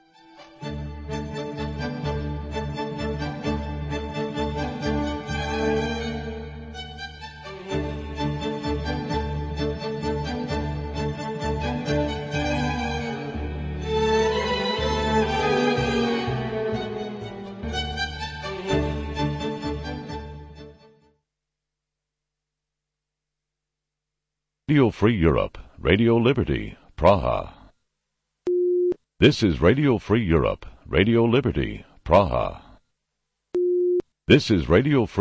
Radio Free Europe, Radio Liberty, Praha. This is Radio Free Europe, Radio Liberty, Praha. This is Radio Free